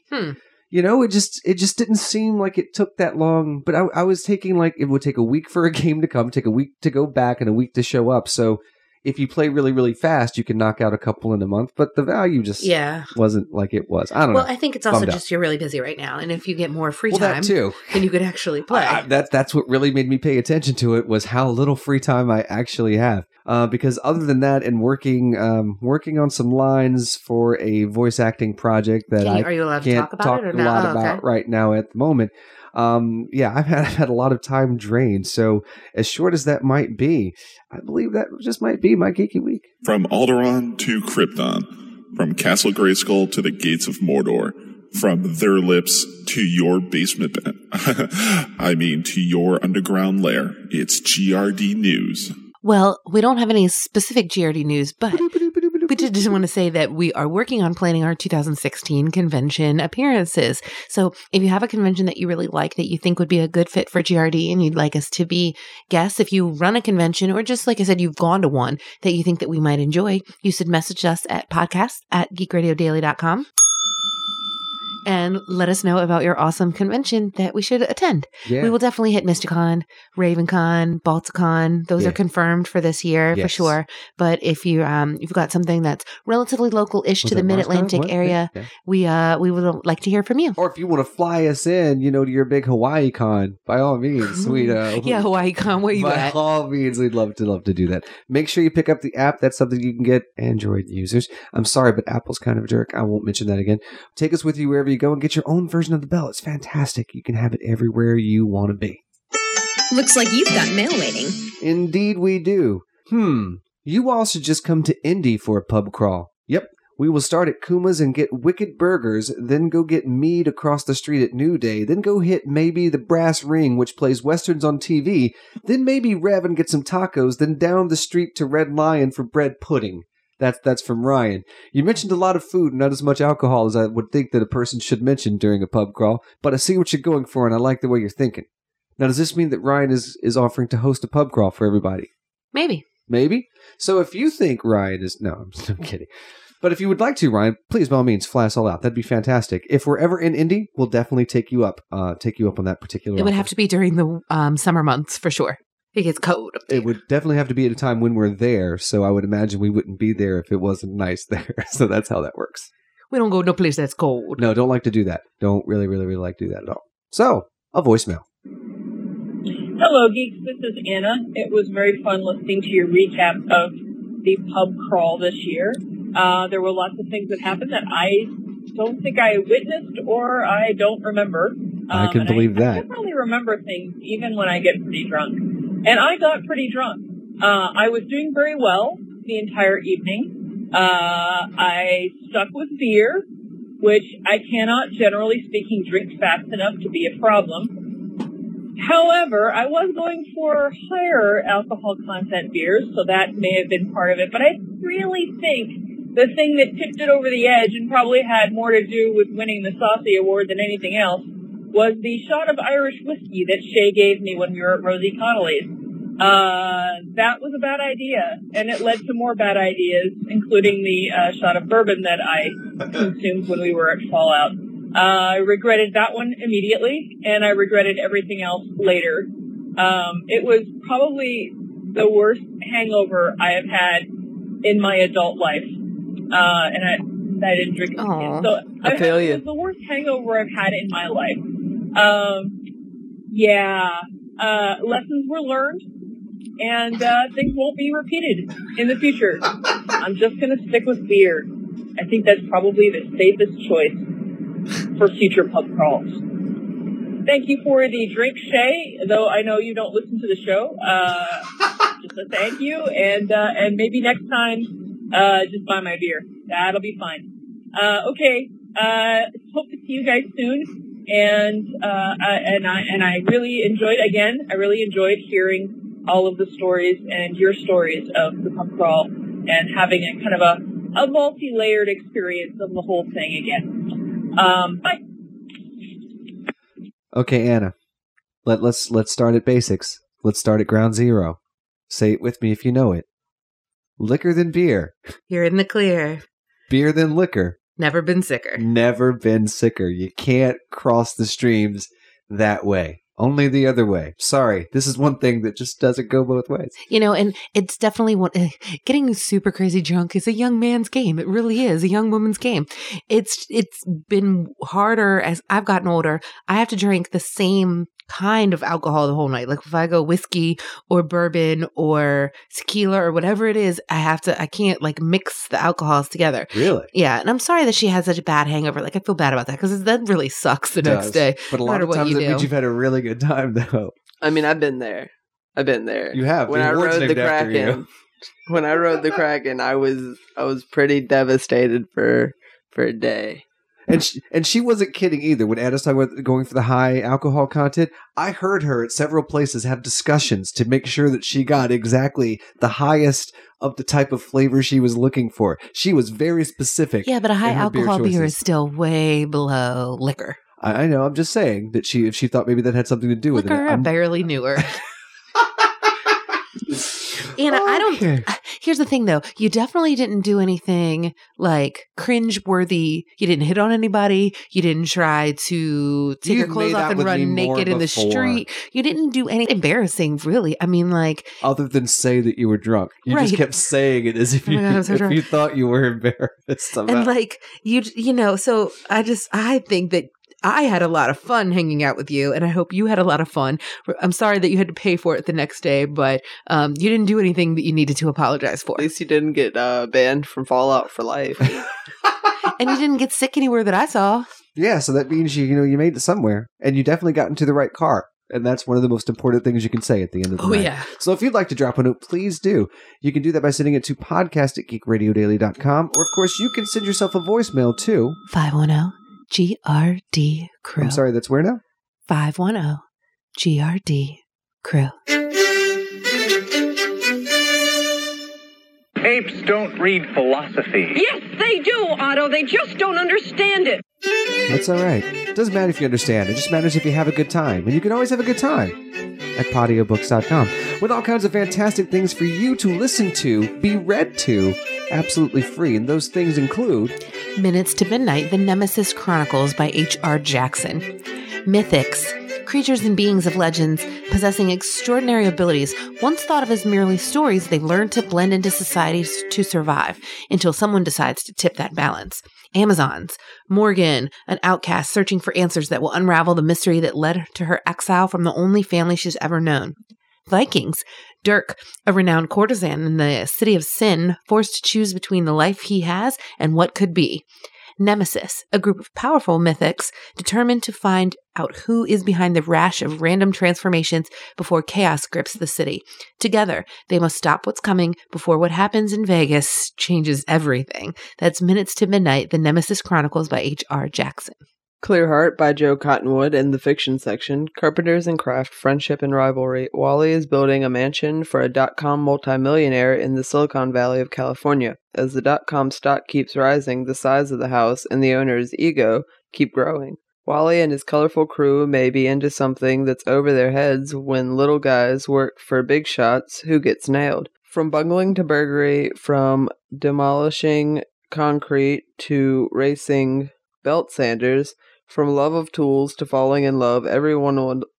S1: It just didn't seem like it took that long. But I was taking it would take a week for a game to come, take a week to go back, and a week to show up. So if you play really, really fast, you can knock out a couple in a month. But the value just wasn't like it was. I don't know.
S2: Well, I think it's also just you're really busy right now. And if you get more free time,
S1: that too.
S2: then you could actually play.
S1: That's what really made me pay attention to it, was how little free time I actually have. Because other than that, and working on some lines for a voice acting project that
S2: are you allowed to talk about it or not?
S1: About right now at the moment. I've had a lot of time drained. So as short as that might be, I believe that just might be my geeky week.
S7: From Alderaan to Krypton, from Castle Grayskull to the Gates of Mordor, from their lips to your basement, to your underground lair, it's GRD News.
S2: Well, we don't have any specific GRD news, but we just want to say that we are working on planning our 2016 convention appearances. So if you have a convention that you really like, that you think would be a good fit for GRD and you'd like us to be guests, if you run a convention or just like I said, you've gone to one that you think that we might enjoy, you should message us at podcast@geekradiodaily.com. And let us know about your awesome convention that we should attend. Yeah. We will definitely hit Mysticon, RavenCon, Balticon. Those are confirmed for this year for sure. But if you've got something that's relatively local-ish to the Mid-Atlantic area, we would like to hear from you.
S1: Or if you want to fly us in, to your big Hawaii con, by all means,
S2: Hawaii con, where you at?
S1: By all means, we'd love to do that. Make sure you pick up the app. That's something you can get Android users. I'm sorry, but Apple's kind of a jerk. I won't mention that again. Take us with you wherever you go and get your own version of the bell. It's fantastic. You can have it everywhere you want to be.
S8: Looks like you've got mail waiting.
S1: Indeed we do. You all should just come to Indy for a pub crawl. Yep. We will start at Kuma's and get wicked burgers, then go get mead across the street at New Day, then go hit maybe the Brass Ring, which plays westerns on TV, then maybe Rev and get some tacos, then down the street to Red Lion for bread pudding. That's from Ryan. You mentioned a lot of food and not as much alcohol as I would think that a person should mention during a pub crawl, but I see what you're going for and I like the way you're thinking. Now, does this mean that Ryan is offering to host a pub crawl for everybody?
S2: Maybe.
S1: So if you think Ryan is... No, I'm kidding. But if you would like to, Ryan, please, by all means, fly us all out. That'd be fantastic. If we're ever in Indy, we'll definitely take you up on that particular
S2: It would have to be during the summer months for sure. It gets cold up there.
S1: It would definitely have to be at a time when we're there, so I would imagine we wouldn't be there if it wasn't nice there. So that's how that works.
S2: We don't go to a place that's cold.
S1: No, don't like to do that. Don't really, really, really like to do that at all. So, a voicemail.
S9: Hello, Geeks. This is Anna. It was very fun listening to your recap of the pub crawl this year. There were lots of things that happened that I don't think I witnessed or I don't remember.
S1: I can believe that.
S9: I definitely remember things even when I get pretty drunk. And I got pretty drunk. I was doing very well the entire evening. I stuck with beer, which I cannot, generally speaking, drink fast enough to be a problem. However, I was going for higher alcohol content beers, so that may have been part of it. But I really think the thing that tipped it over the edge and probably had more to do with winning the Saucy Award than anything else was the shot of Irish whiskey that Shay gave me when we were at Rosie Connolly's. That was a bad idea, and it led to more bad ideas, including the shot of bourbon that I consumed when we were at Fallout. I regretted that one immediately, and I regretted everything else later. It was probably the worst hangover I have had in my adult life, and I didn't drink as a kid. So
S6: I feel you.
S9: It was the worst hangover I've had in my life. Lessons were learned, and things won't be repeated in the future. I'm just going to stick with beer. I think that's probably the safest choice for future pub crawls. Thank you for the drink, Shay, though I know you don't listen to the show. Just a thank you, and maybe next time, just buy my beer. That'll be fine. Okay, hope to see you guys soon. And I really enjoyed hearing all of the stories and your stories of the pub crawl and having a kind of a multi-layered experience of the whole thing again. Bye.
S1: Okay, Anna. Let's start at basics. Let's start at ground zero. Say it with me if you know it. Liquor than beer.
S2: You're in the clear.
S1: Beer than liquor.
S2: Never been sicker.
S1: Never been sicker. You can't cross the streams that way. Only the other way. Sorry, this is one thing that just doesn't go both ways.
S2: You know, and it's definitely getting super crazy drunk is a young man's game. It really is a young woman's game. It's been harder as I've gotten older. I have to drink the same kind of alcohol the whole night. Like if I go whiskey or bourbon or tequila or whatever it is, I can't like mix the alcohols together.
S1: Really?
S2: Yeah. And I'm sorry that she has such a bad hangover. Like I feel bad about that because that really sucks the next day.
S1: But a lot of times it means you've had a really good time though.
S6: I mean, I've been there. You have.
S1: When I rode the Kraken.
S6: When I rode the Kraken, I was pretty devastated for a day.
S1: And she wasn't kidding either. When Anna's talking about going for the high alcohol content, I heard her at several places have discussions to make sure that she got exactly the highest of the type of flavor she was looking for. She was very specific.
S2: Yeah, but a high alcohol beer is still way below liquor.
S1: I know. I'm just saying that if she thought maybe that had something to do with it.
S2: I barely knew her. Anna, I don't. Here's the thing, though. You definitely didn't do anything like cringe-worthy. You didn't hit on anybody. You didn't try to take your clothes off and run naked in the street. You didn't do anything embarrassing, really. I mean, like
S1: other than say that you were drunk. You just kept saying it as if you thought you were embarrassed somehow.
S2: And like you know. So I think that I had a lot of fun hanging out with you, and I hope you had a lot of fun. I'm sorry that you had to pay for it the next day, but you didn't do anything that you needed to apologize for.
S6: At least you didn't get banned from Fallout for life.
S2: And you didn't get sick anywhere that I saw.
S1: Yeah, so that means you made it somewhere, and you definitely got into the right car. And that's one of the most important things you can say at the end of the night.
S2: Yeah.
S1: So if you'd like to drop a note, please do. You can do that by sending it to podcast@geekradiodaily.com, or of course you can send yourself a voicemail to
S2: 510 GRD Crew.
S1: I'm sorry, that's where now?
S2: 510 GRD Crew.
S10: Apes don't read philosophy.
S3: Yes, they do, Otto. They just don't understand it.
S1: That's all right. It doesn't matter if you understand. It just matters if you have a good time. And you can always have a good time at podiobooks.com with all kinds of fantastic things for you to listen to, be read to, absolutely free. And those things include
S2: Minutes to Midnight, The Nemesis Chronicles by H.R. Jackson. Mythics, creatures and beings of legends possessing extraordinary abilities, once thought of as merely stories, they learn to blend into society to survive until someone decides to tip that balance. Amazons. Morgan, an outcast searching for answers that will unravel the mystery that led to her exile from the only family she's ever known. Vikings. Dirk, a renowned courtesan in the city of sin, forced to choose between the life he has and what could be. Nemesis, a group of powerful mythics determined to find out who is behind the rash of random transformations before chaos grips the city. Together, they must stop what's coming before what happens in Vegas changes everything. That's Minutes to Midnight, The Nemesis Chronicles by H.R. Jackson.
S6: Clear Heart by Joe Cottonwood in the fiction section. Carpenters and Craft, Friendship and Rivalry. Wally is building a mansion for a .com multimillionaire in the Silicon Valley of California. As the .com stock keeps rising, the size of the house and the owner's ego keep growing. Wally and his colorful crew may be into something that's over their heads when little guys work for big shots who gets nailed. From bungling to burglary, from demolishing concrete to racing belt sanders, from love of tools to falling in love, everyone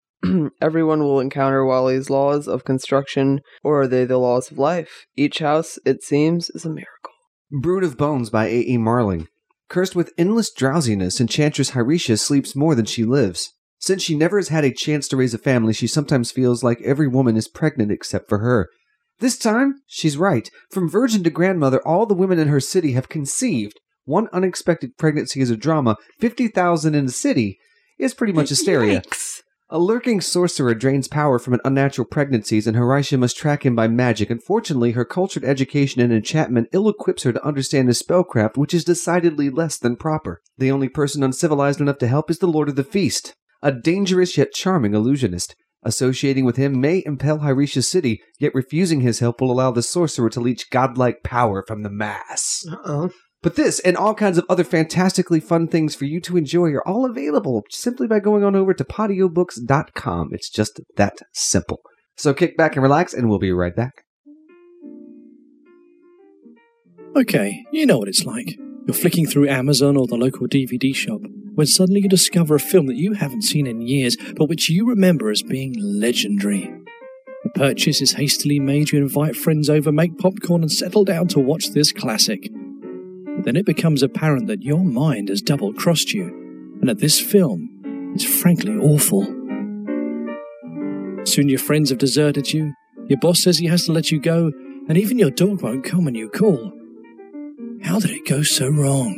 S6: will encounter Wally's laws of construction, or are they the laws of life? Each house, it seems, is a miracle.
S1: Brood of Bones by A.E. Marling. Cursed with endless drowsiness, Enchantress Hyretia sleeps more than she lives. Since she never has had a chance to raise a family, she sometimes feels like every woman is pregnant except for her. This time, she's right. From virgin to grandmother, all the women in her city have conceived. One unexpected pregnancy is a drama. 50,000 in the city is pretty much hysteria.
S2: Yikes.
S1: A lurking sorcerer drains power from an unnatural pregnancies, and Hyretia must track him by magic. Unfortunately, her cultured education and enchantment ill-equips her to understand his spellcraft, which is decidedly less than proper. The only person uncivilized enough to help is the Lord of the Feast, a dangerous yet charming illusionist. Associating with him may impel Hyretia's city, yet refusing his help will allow the sorcerer to leech godlike power from the mass.
S2: Uh-oh.
S1: But this and all kinds of other fantastically fun things for you to enjoy are all available simply by going on over to podiobooks.com. It's just that simple. So kick back and relax, and we'll be right back.
S11: Okay, you know what it's like. You're flicking through Amazon or the local DVD shop when suddenly you discover a film that you haven't seen in years, but which you remember as being legendary. The purchase is hastily made, you invite friends over, make popcorn, and settle down to watch this classic. Then it becomes apparent that your mind has double-crossed you, and that this film is frankly awful. Soon your friends have deserted you, your boss says he has to let you go, and even your dog won't come when you call. How did it go so wrong?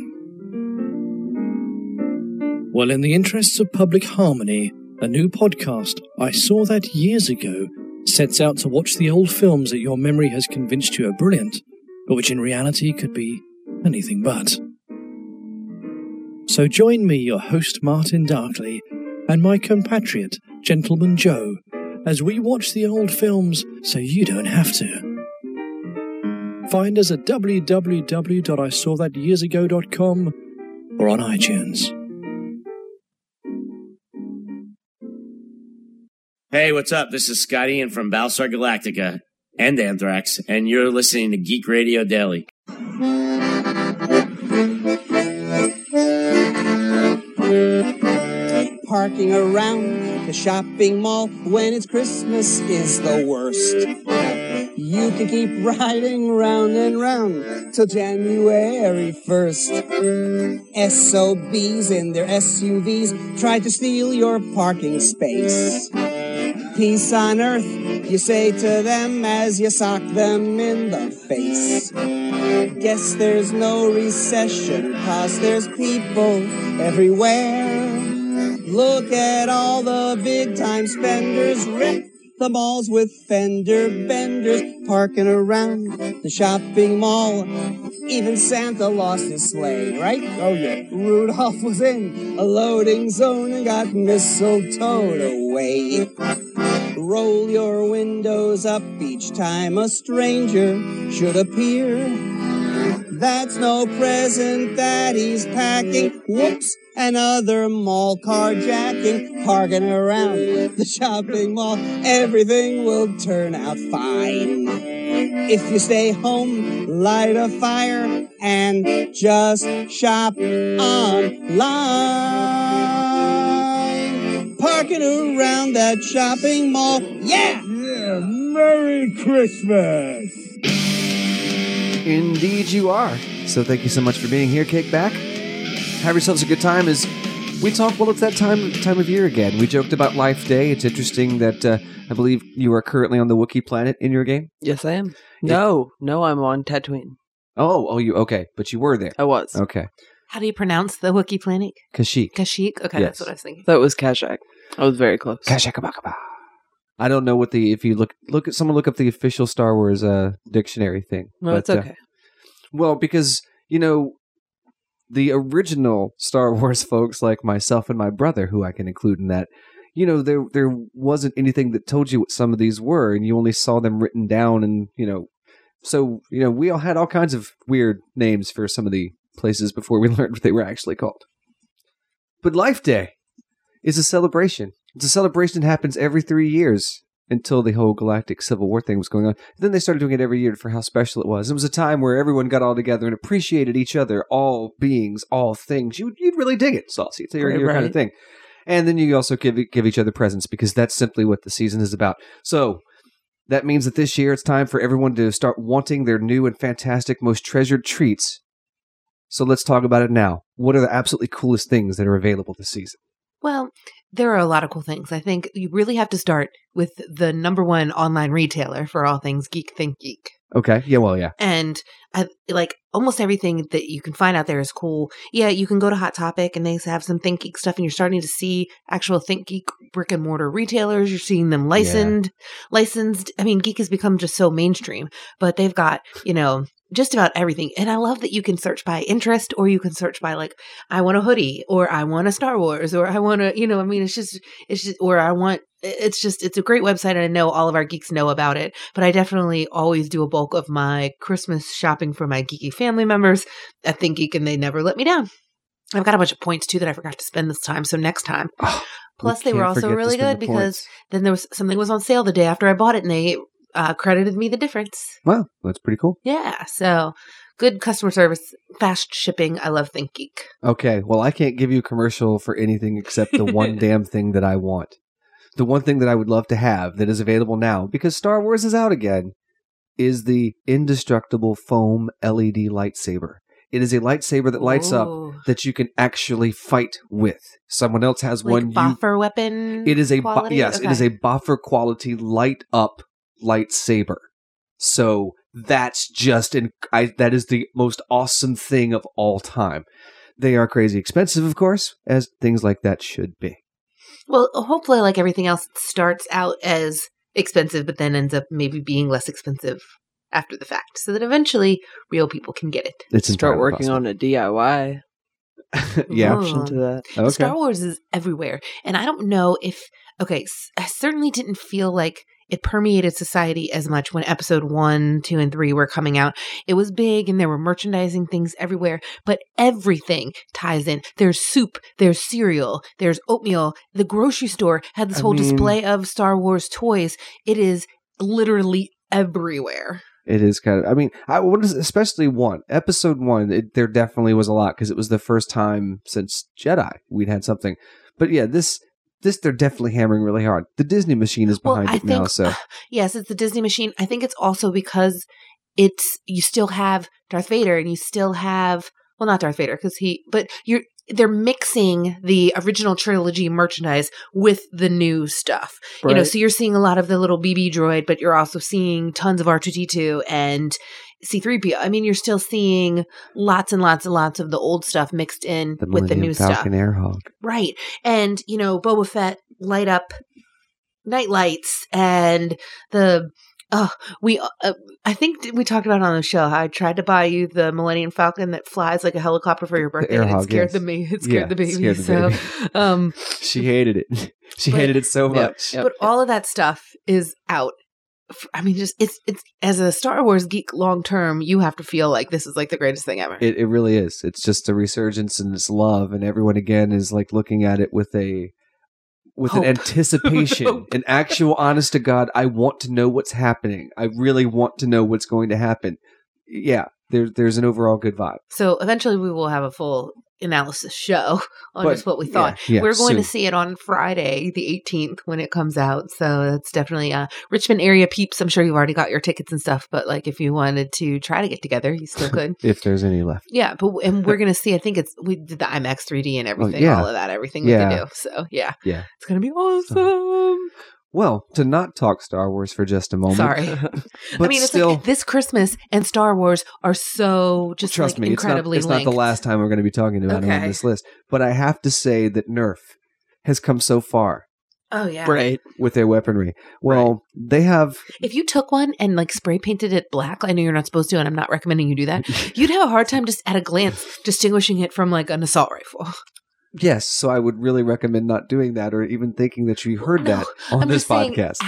S11: Well, in the interests of public harmony, a new podcast, I Saw That Years Ago, sets out to watch the old films that your memory has convinced you are brilliant, but which in reality could be anything but. So join me, your host Martin Darkley, and my compatriot, Gentleman Joe, as we watch the old films so you don't have to. Find us at www.isawthatyearsago.com or on iTunes.
S12: Hey, what's up? This is Scott Ian from Battlestar Galactica and Anthrax, and you're listening to Geek Radio Daily.
S5: Parking around the shopping mall when it's Christmas is the worst. You can keep riding round and round till January 1st. SOBs in their SUVs try to steal your parking space. Peace on earth, you say to them as you sock them in the face. Guess there's no recession, 'cause there's people everywhere. Look at all the big-time spenders, rip the malls with fender benders, parking around the shopping mall. Even Santa lost his sleigh, right? Oh, yeah. Rudolph was in a loading zone and got mistletoed away. Roll your windows up each time a stranger should appear. That's no present that he's packing. Whoops, another mall carjacking. Parking around the shopping mall, everything will turn out fine. If you stay home, light a fire, and just shop online. Parking around that shopping mall, yeah!
S13: Yeah, Merry Christmas!
S1: Indeed you are. So thank you so much for being here, Kickback. Have yourselves a good time as we talk. Well, it's that time of year again. We joked about Life Day. It's interesting that I believe you are currently on the Wookiee planet in your game.
S6: Yes, I am. No, I'm on Tatooine.
S1: Oh, you okay? But you were there.
S6: I was.
S1: Okay.
S2: How do you pronounce the Wookiee planet?
S1: Kashyyyk.
S2: Kashyyyk? Okay,
S1: Yes.
S2: that's what I was thinking.
S6: That was Kashyyyk. I was very close.
S1: Kashyyyk. I don't know what if you look up the official Star Wars dictionary thing.
S6: No, it's okay.
S1: Well, because the original Star Wars folks, like myself and my brother, who I can include in that, there wasn't anything that told you what some of these were, and you only saw them written down, and so we all had all kinds of weird names for some of the places before we learned what they were actually called. But Life Day is a celebration. It's a celebration that happens every 3 years until the whole Galactic Civil War thing was going on. Then they started doing it every year for how special it was. It was a time where everyone got all together and appreciated each other, all beings, all things. You'd really dig it, Saucy. It's your kind of thing. And then you also give each other presents, because that's simply what the season is about. So that means that this year it's time for everyone to start wanting their new and fantastic, most treasured treats. So let's talk about it now. What are the absolutely coolest things that are available this season?
S2: Well, there are a lot of cool things. I think you really have to start with the number one online retailer for all things Geek Think Geek.
S1: Okay. Yeah, well, yeah.
S2: And almost everything that you can find out there is cool. Yeah, you can go to Hot Topic and they have some Think Geek stuff, and you're starting to see actual Think Geek brick and mortar retailers. You're seeing them licensed. I mean, Geek has become just so mainstream, but they've got, just about everything. And I love that you can search by interest, or you can search by I want a hoodie, or I want a Star Wars, or I want to, it's a great website, and I know all of our geeks know about it, but I definitely always do a bulk of my Christmas shopping for my geeky family members at Think Geek, and they never let me down. I've got a bunch of points too that I forgot to spend this time. So next time, plus they were also really good because then there was something was on sale the day after I bought it, and they credited me the difference.
S1: Wow, that's pretty cool.
S2: Yeah, so good customer service, fast shipping. I love Think Geek.
S1: Okay, well, I can't give you a commercial for anything except the one damn thing that I want. The one thing that I would love to have that is available now, because Star Wars is out again, is the indestructible foam LED lightsaber. It is a lightsaber that lights up that you can actually fight with. Someone else has one.
S2: Boffer weapon.
S1: It is a
S2: quality?
S1: It is a boffer quality light up lightsaber. So that's just that is the most awesome thing of all time. They are crazy expensive, of course, as things like that should be.
S2: Well, hopefully, like everything else, it starts out as expensive, but then ends up maybe being less expensive after the fact, so that eventually real people can get it.
S1: It's
S6: start working on a DIY.
S1: Yeah,
S6: option to that.
S1: Okay.
S2: Star Wars is everywhere, and I don't know if. Okay, I certainly didn't feel like it permeated society as much when episode 1, 2, and 3 were coming out. It was big and there were merchandising things everywhere, but everything ties in. There's soup, there's cereal, there's oatmeal. The grocery store had this whole display of Star Wars toys. It is literally everywhere.
S1: It is kind of, especially episode 1, there definitely was a lot because it was the first time since Jedi we'd had something. But yeah, this they're definitely hammering really hard. The Disney machine is behind it now. So
S2: yes, it's the Disney machine. I think it's also because you still have Darth Vader, and you still have not Darth Vader they're mixing the original trilogy merchandise with the new stuff.
S6: Right.
S2: So you're seeing a lot of the little BB droid, but you're also seeing tons of R2-D2 and C-3PO. I mean, you're still seeing lots and lots and lots of the old stuff mixed in with the new
S1: Falcon
S2: stuff.
S1: Airhawk.
S2: Right. And, Boba Fett light up night lights, and I think we talked about it on the show how I tried to buy you the Millennium Falcon that flies like a helicopter for your birthday, and it scared the baby.
S1: She hated it. She hated it so much.
S2: But all of that stuff is out. I mean, it's as a Star Wars geek long term, you have to feel like this is like the greatest thing ever.
S1: It really is. It's just a resurgence and it's love, and everyone again is like looking at it with an anticipation, an actual honest to God, I want to know what's happening. I really want to know what's going to happen. Yeah, there's an overall good vibe.
S2: So eventually we will have a full analysis show on
S1: But,
S2: just what we thought.
S1: yeah,
S2: We're going to
S1: soon.
S2: see it on Friday, the 18th, when it comes out. So that's definitely Richmond area peeps. I'm sure you've already got your tickets and stuff, but like if you wanted to try to get together, you still could.
S1: If there's any left.
S2: Yeah, and we're going to see, I think we did the IMAX 3D and everything,
S1: yeah.
S2: all of that, everything we can do. So yeah, it's going to be awesome.
S1: Well, to not talk Star Wars for just a moment.
S2: Sorry.
S1: But
S2: I mean, it's
S1: still,
S2: like this Christmas and Star Wars are so just
S1: trust
S2: like
S1: me,
S2: incredibly
S1: it's not
S2: linked.
S1: the last time we're going to be talking about it on this list. But I have to say that Nerf has come so far.
S2: Oh, yeah.
S6: Right.
S1: With their weaponry. Well, they have...
S2: If you took one and like spray painted it black, I know you're not supposed to, and I'm not recommending you do that, you'd have a hard time just at a glance distinguishing it from like an assault rifle.
S1: Yes, so I would really recommend not doing that or even thinking that you heard that on
S2: I'm
S1: this
S2: just saying
S1: podcast.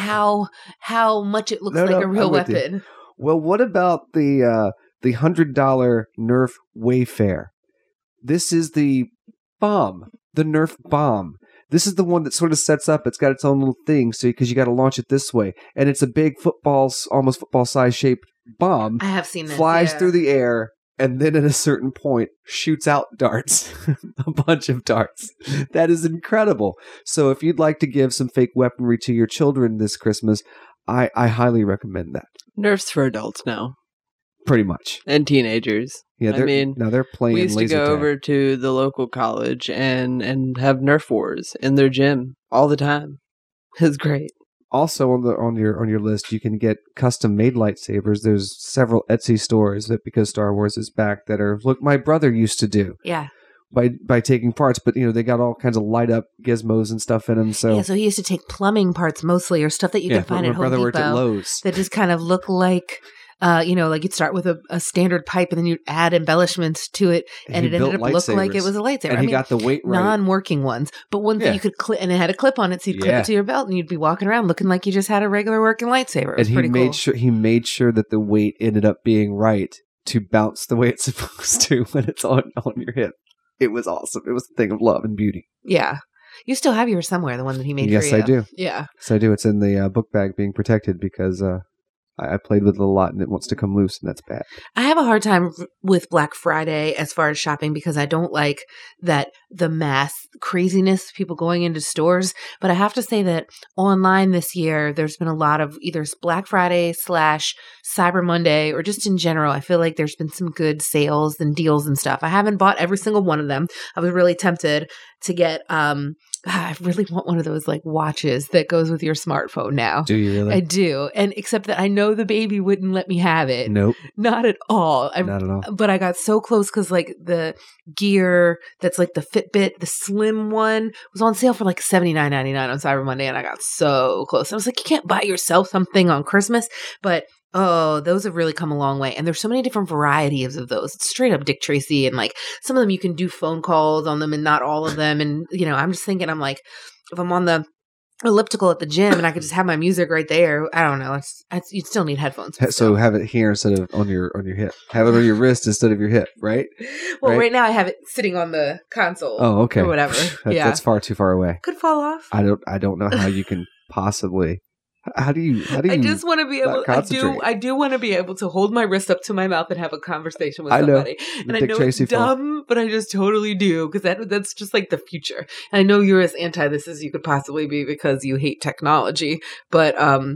S2: how much it looks like a real
S1: I'm with you.
S2: weapon.
S1: Well, what about the $100 Nerf Wayfair? This is the bomb, the Nerf bomb. This is the one that sort of sets up. It's got its own little thing, so because you got to launch it this way, and it's a big almost football-sized shaped bomb.
S2: I have seen this.
S1: Flies
S2: yeah.
S1: through the air, and then at a certain point shoots out darts, a bunch of darts. That is incredible. So if you'd like to give some fake weaponry to your children this Christmas, I highly recommend that.
S6: Nerf's for adults now.
S1: Pretty much.
S6: And teenagers.
S1: Yeah,
S6: now
S1: they're playing
S6: we used to
S1: laser
S6: go
S1: tag.
S6: over to the local college and have Nerf wars in their gym all the time. It's great.
S1: Also on your list, you can get custom made lightsabers. There's several Etsy stores that, because Star Wars is back, that are look my brother used to do.
S2: Yeah.
S1: By taking parts, but they got all kinds of light up gizmos and stuff in them. So
S2: he used to take plumbing parts mostly, or stuff that you could find at
S1: my brother
S2: Home
S1: worked at
S2: Depot
S1: Lowe's.
S2: that just kind of look like, like you'd start with a standard pipe and then you'd add embellishments to it, and it ended up look like it was a lightsaber.
S1: And he got the weight right.
S2: Non-working ones, but ones that you could clip, and it had a clip on it, so you'd clip it to your belt, and you'd be walking around looking like you just had a regular working lightsaber. It was pretty cool.
S1: He made sure that the weight ended up being right to bounce the way it's supposed to when it's on your hip. It was awesome. It was a thing of love and beauty.
S2: Yeah. You still have yours somewhere, the one that he made for you.
S1: Yes, I do.
S2: Yeah.
S1: Yes, I do. It's in the book bag being protected because I played with it a lot and it wants to come loose, and that's bad.
S2: I have a hard time with Black Friday as far as shopping because I don't like that the mass craziness, people going into stores. But I have to say that online this year, there's been a lot of either Black Friday / Cyber Monday, or just in general, I feel like there's been some good sales and deals and stuff. I haven't bought every single one of them. I was really tempted to get, I really want one of those like watches that goes with your smartphone now.
S1: Do you really?
S2: I do. And except that I know the baby wouldn't let me have it.
S1: Nope.
S2: Not at all.
S1: Not at all.
S2: But I got so close because like the gear that's like the Fitbit, the slim one, was on sale for like $79.99 on Cyber Monday, and I got so close. I was like, you can't buy yourself something on Christmas, but those have really come a long way. And there's so many different varieties of those. It's straight up Dick Tracy, and like some of them you can do phone calls on them and not all of them. And, I'm just thinking, I'm like, if I'm on the elliptical at the gym and I could just have my music right there, I don't know. You'd still need headphones.
S1: So have it here instead of on your hip. Have it on your wrist instead of your hip, right?
S2: Well, right now I have it sitting on the console.
S1: Oh, okay.
S2: Or whatever.
S1: That's far too far away.
S2: Could fall off.
S1: I don't know how you can possibly. How do you?
S2: I just want to be able. I do want to be able to hold my wrist up to my mouth and have a conversation with somebody. And I know it's dumb, but I just totally do, because that's just like the future. And I know you're as anti this as you could possibly be because you hate technology. But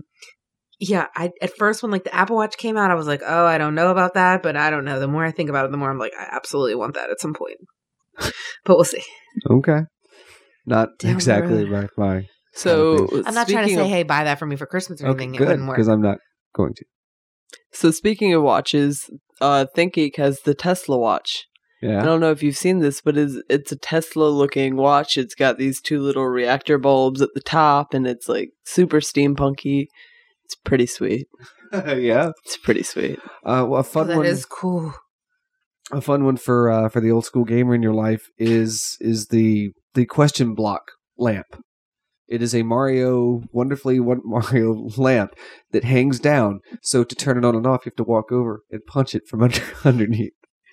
S2: yeah, at first when like the Apple Watch came out, I was like, oh, I don't know about that, but I don't know. The more I think about it, the more I'm like, I absolutely want that at some point. But we'll see.
S1: Okay, not exactly my.
S6: So
S2: I'm not trying to say, hey, buy that for me for Christmas or anything.
S1: Good,
S2: it wouldn't work.
S1: because I'm not going to.
S6: So speaking of watches, ThinkGeek has the Tesla watch.
S1: Yeah.
S6: I don't know if you've seen this, but it's a Tesla-looking watch. It's got these two little reactor bulbs at the top, and it's like super steampunky. It's pretty sweet.
S1: Yeah,
S6: it's pretty sweet.
S1: Well, a fun one.
S2: That is cool.
S1: A fun one for the old school gamer in your life is the question block lamp. It is a wonderfully Mario lamp that hangs down. So to turn it on and off, you have to walk over and punch it from underneath.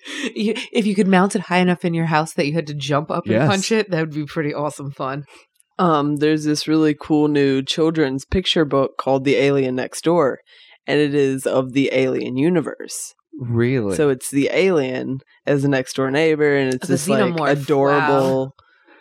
S2: If you could mount it high enough in your house that you had to jump up and punch it, that would be pretty awesome fun.
S6: There's this really cool new children's picture book called The Alien Next Door, and it is of the Alien universe.
S1: Really?
S6: So it's the alien as a next door neighbor, and it's
S2: The
S6: this like
S2: xenomorph.
S6: adorable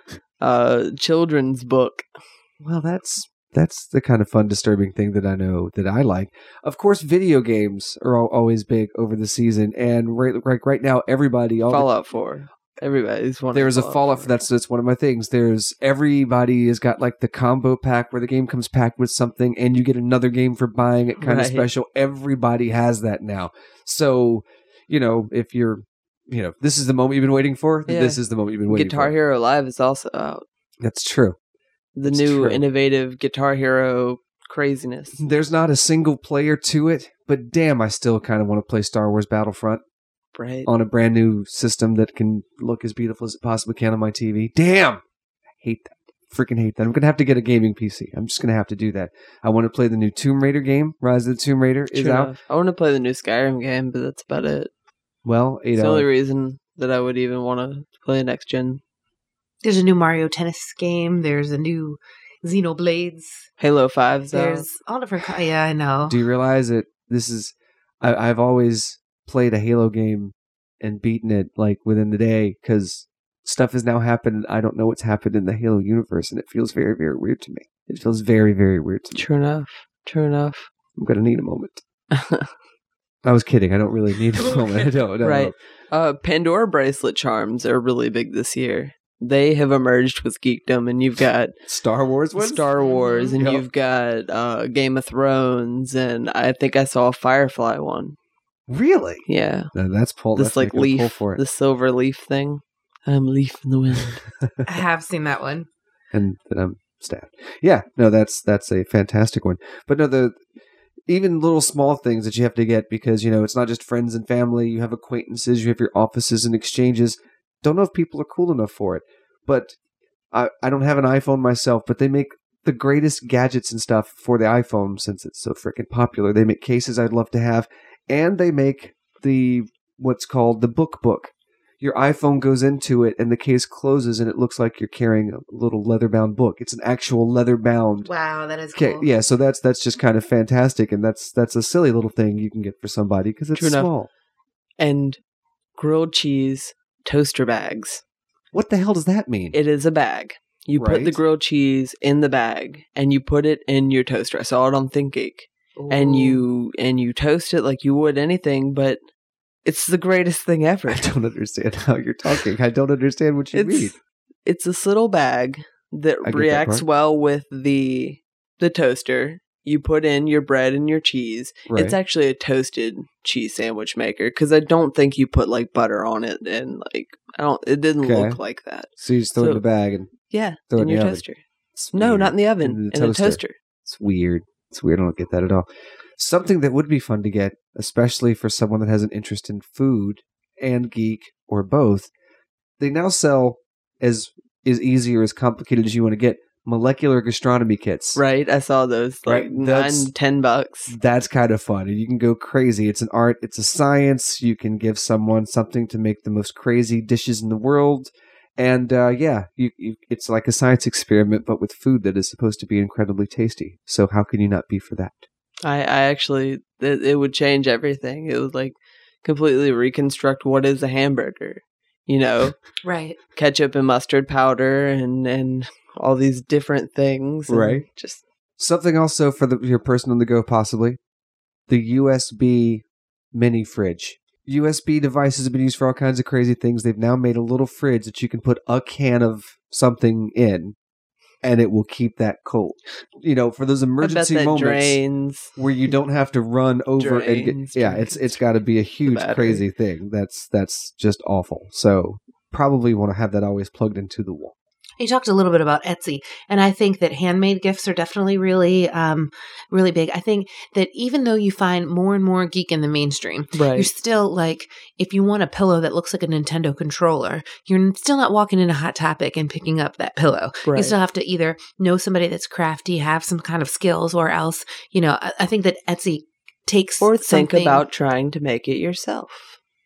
S6: children's book.
S1: Well, that's the kind of fun, disturbing thing that I know that I like. Of course, video games are always big over the season, and right now, everybody
S6: Fallout 4. Everybody's one.
S1: There's a Fallout. That's one of my things. Everybody has got like the combo pack where the game comes packed with something, and you get another game for buying it, kind of special. Everybody has that now. So, if you're, this is the moment you've been waiting for.
S6: Yeah.
S1: This is the moment you've been waiting for.
S6: Guitar Hero Live is also out.
S1: That's true.
S6: The new innovative Guitar Hero craziness.
S1: There's not a single player to it, but damn, I still kind of want to play Star Wars Battlefront.
S6: Right.
S1: On a brand new system that can look as beautiful as it possibly can on my TV. Damn! I hate that. Freaking hate that. I'm going to have to get a gaming PC. I'm just going to have to do that. I want to play the new Tomb Raider game. Rise of the Tomb Raider is out.
S6: I want to play the new Skyrim game, but that's about it.
S1: Well,
S6: it's the only reason that I would even want to play next gen.
S2: There's a new Mario Tennis game. There's a new Xenoblades.
S6: Halo 5's out.
S2: There's all different. Yeah, I know.
S1: Do you realize that this is... I've always played a Halo game and beaten it like within the day because stuff has now happened. I don't know what's happened in the Halo universe, and it feels very, very weird to me. It feels very, very weird to me.
S6: True enough.
S1: I'm going to need a moment. I was kidding. I don't really need a moment. I don't.
S6: Right. Pandora bracelet charms are really big this year. They have emerged with geekdom, and you've got
S1: Star Wars ones?
S6: Star Wars, and you've got Game of Thrones, and I think I saw a Firefly one.
S1: Really?
S6: Yeah.
S1: That's pulled.
S6: This like leaf,
S1: pull for it.
S6: the silver leaf thing. I'm a leaf in the wind.
S2: I have seen that one.
S1: And then I'm stabbed. Yeah. No, that's a fantastic one. But no, even little small things that you have to get because, it's not just friends and family. You have acquaintances. You have your offices and exchanges. Don't know if people are cool enough for it. But I don't have an iPhone myself, but they make the greatest gadgets and stuff for the iPhone since it's so freaking popular. They make cases I'd love to have. And they make what's called the book. Your iPhone goes into it and the case closes and it looks like you're carrying a little leather-bound book. It's an actual leather-bound.
S2: Wow, that is cool.
S1: Yeah, so that's just kind of fantastic, and that's a silly little thing you can get for somebody because it's small.
S6: And grilled cheese toaster bags.
S1: What the hell does that mean?
S6: It is a bag. You put the grilled cheese in the bag and you put it in your toaster. I saw it on ThinkGeek. And you toast it like you would anything, but it's the greatest thing ever.
S1: I don't understand how you're talking. I don't understand what you mean.
S6: It's this little bag that reacts well with the toaster. You put in your bread and your cheese.
S1: Right.
S6: It's actually a toasted cheese sandwich maker because I don't think you put like butter on it and like it didn't look like that.
S1: So you just throw it in the bag and
S6: throw it in your toaster. No, not in the oven. In a toaster.
S1: It's weird. It's weird. I don't get that at all. Something that would be fun to get, especially for someone that has an interest in food and geek or both, they now sell as easy or as complicated as you want to get molecular gastronomy kits.
S6: Right. I saw those like $9-10.
S1: That's kind of fun. And you can go crazy. It's an art. It's a science. You can give someone something to make the most crazy dishes in the world. And it's like a science experiment, but with food that is supposed to be incredibly tasty. So how can you not be for that?
S6: I actually, it would change everything. It would like completely reconstruct what is a hamburger,
S2: Right.
S6: Ketchup and mustard powder and all these different things.
S1: Right.
S6: Just
S1: something also for your person on the go, possibly. The USB mini fridge. USB devices have been used for all kinds of crazy things. They've now made a little fridge that you can put a can of something in, and it will keep that cold. For those emergency moments where you don't have to run over and get. It's got to be a huge crazy thing. That's just awful. So probably want to have that always plugged into the wall.
S2: You talked a little bit about Etsy, and I think that handmade gifts are definitely really, really big. I think that even though you find more and more geek in the mainstream, you're still like, if you want a pillow that looks like a Nintendo controller, you're still not walking into Hot Topic and picking up that pillow.
S6: Right.
S2: You still have to either know somebody that's crafty, have some kind of skills, or else, I think that Etsy takes
S6: or think about trying to make it yourself.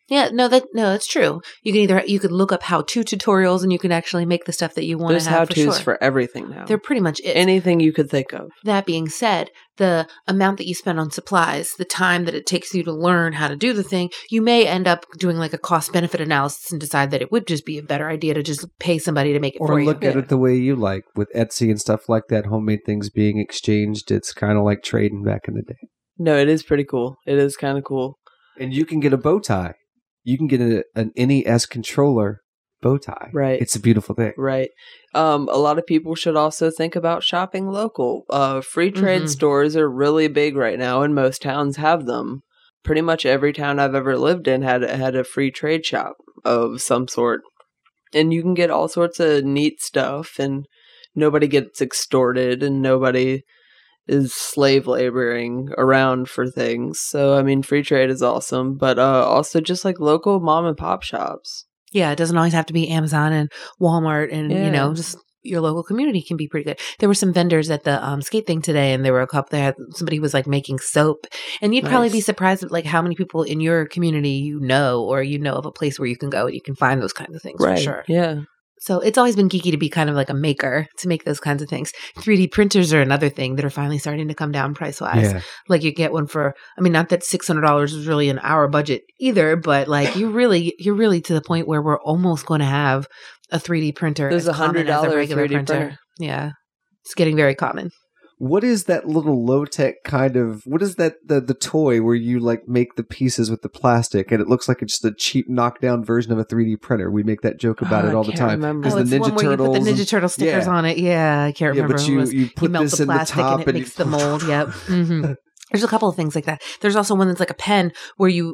S2: Yeah, it's true. You could look up how-to tutorials, and you can actually make the stuff that you want to have.
S6: There's how-tos for everything now.
S2: They're pretty much it.
S6: Anything you could think of.
S2: That being said, the amount that you spend on supplies, the time that it takes you to learn how to do the thing, you may end up doing like a cost-benefit analysis and decide that it would just be a better idea to just pay somebody to make it for you.
S1: Or look at it the way you like, with Etsy and stuff like that, homemade things being exchanged. It's kind of like trading back in the day.
S6: No, it is pretty cool. It is kind of cool.
S1: And you can get a bow tie. You can get an NES controller bow tie.
S6: Right.
S1: It's a beautiful thing.
S6: Right. A lot of people should also think about shopping local. Free trade stores are really big right now, and most towns have them. Pretty much every town I've ever lived in had a free trade shop of some sort. And you can get all sorts of neat stuff, and nobody gets extorted, and nobody is slave laboring around for things. So, I mean, free trade is awesome, but also just like local mom and pop shops.
S2: Yeah, it doesn't always have to be Amazon and Walmart, and just your local community can be pretty good. There were some vendors at the skate thing today, and there were a couple. They had somebody who was like making soap, and you'd probably be surprised at like how many people in your community or of a place where you can go and you can find those kinds of things for sure.
S6: Yeah.
S2: So it's always been geeky to be kind of like a maker to make those kinds of things. 3D printers are another thing that are finally starting to come down price-wise. Yeah. Like you get one for, not that $600 is really in our budget either, but like you're really to the point where we're almost going to have a 3D printer.
S6: There's $100 regular 3D printer.
S2: Yeah. It's getting very common.
S1: What is that little low-tech kind of, what is that, the toy where you like make the pieces with the plastic and it looks like it's just a cheap knockdown version of a 3D printer? We make that joke about it all the time.
S2: It's the Ninja one where you put the Ninja Turtle stickers on it. Yeah, I can't remember.
S1: But you put
S2: melt
S1: this
S2: the
S1: in the
S2: plastic
S1: top
S2: and it makes the mold. Yep. Mm-hmm. There's a couple of things like that. There's also one that's like a pen where you,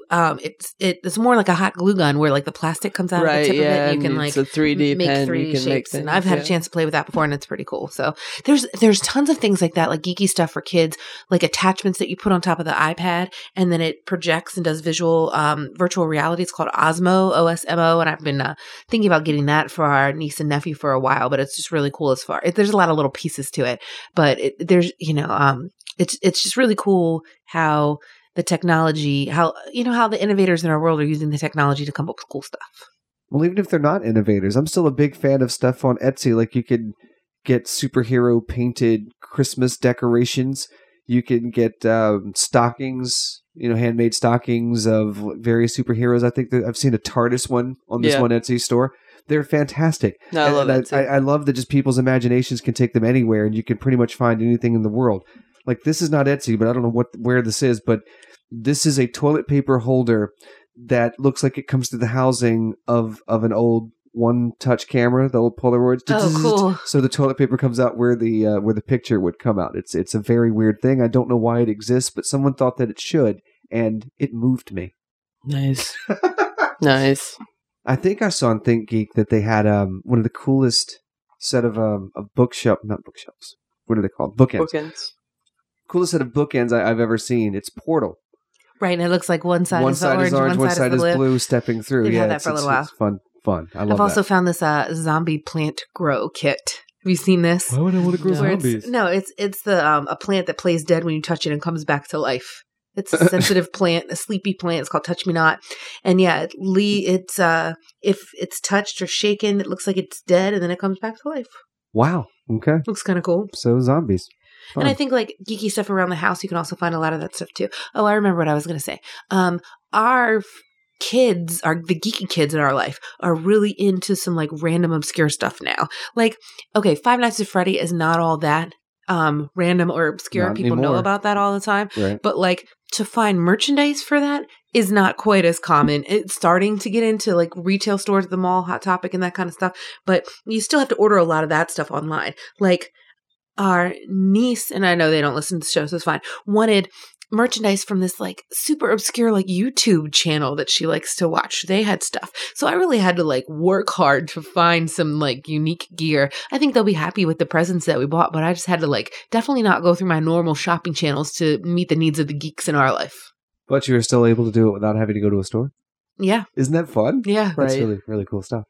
S2: it's more like a hot glue gun where like the plastic comes out of the tip of it and you can like
S6: it's a 3D
S2: make
S6: pen.
S2: 3D
S6: you can
S2: shapes.
S6: make things,
S2: and I've had a chance to play with that before and it's pretty cool. So there's tons of things like that, like geeky stuff for kids, like attachments that you put on top of the iPad and then it projects and does virtual reality. It's called Osmo, OSMO. And I've been thinking about getting that for our niece and nephew for a while, but it's just really cool there's a lot of little pieces to it, but it's just really cool how the technology, how the innovators in our world are using the technology to come up with cool stuff.
S1: Well, even if they're not innovators, I'm still a big fan of stuff on Etsy. Like you could get superhero painted Christmas decorations. You can get stockings, handmade stockings of various superheroes. I think that I've seen a TARDIS one on this one Etsy store. They're fantastic.
S6: No, I love that too.
S1: I love that just people's imaginations can take them anywhere and you can pretty much find anything in the world. Like this is not Etsy, but I don't know where this is, but this is a toilet paper holder that looks like it comes through the housing of an old one-touch camera, the old Polaroids.
S2: Oh, cool!
S1: So the toilet paper comes out where the picture would come out. It's a very weird thing. I don't know why it exists, but someone thought that it should, and it moved me.
S6: Nice, nice.
S1: I think I saw on ThinkGeek that they had one of the coolest set of not bookshelves. What are they called? Bookends. Coolest set of bookends I've ever seen. It's Portal.
S2: Right, and it looks like one side is orange,
S1: one side is blue, stepping through.
S2: They've
S1: had
S2: had that for a little while.
S1: It's fun. I love that.
S2: I've also found this zombie plant grow kit. Have you seen this?
S1: Why would I want to grow zombies?
S2: It's a plant that plays dead when you touch it and comes back to life. It's a sensitive plant, a sleepy plant. It's called Touch Me Not. And yeah, it's if it's touched or shaken, it looks like it's dead, and then it comes back to life.
S1: Wow. Okay.
S2: Looks kind of cool.
S1: So zombies. Fun.
S2: And I think like geeky stuff around the house, you can also find a lot of that stuff too. Oh, I remember what I was going to say. Our kids, the geeky kids in our life are really into some like random obscure stuff now. Like, okay, Five Nights at Freddy is not all that random or obscure.
S1: Not
S2: People
S1: anymore.
S2: know about that all the time.
S1: Right.
S2: But like to find merchandise for that is not quite as common. It's starting to get into like retail stores at the mall, Hot Topic and that kind of stuff. But you still have to order a lot of that stuff online. Like our niece, and I know they don't listen to the show, so it's fine, wanted merchandise from this like super obscure like YouTube channel that she likes to watch. They had stuff. So I really had to like work hard to find some like unique gear. I think they'll be happy with the presents that we bought, but I just had to like definitely not go through my normal shopping channels to meet the needs of the geeks in our life.
S1: But you were still able to do it without having to go to a store?
S2: Yeah.
S1: Isn't that fun?
S2: Yeah.
S1: That's really, really cool stuff.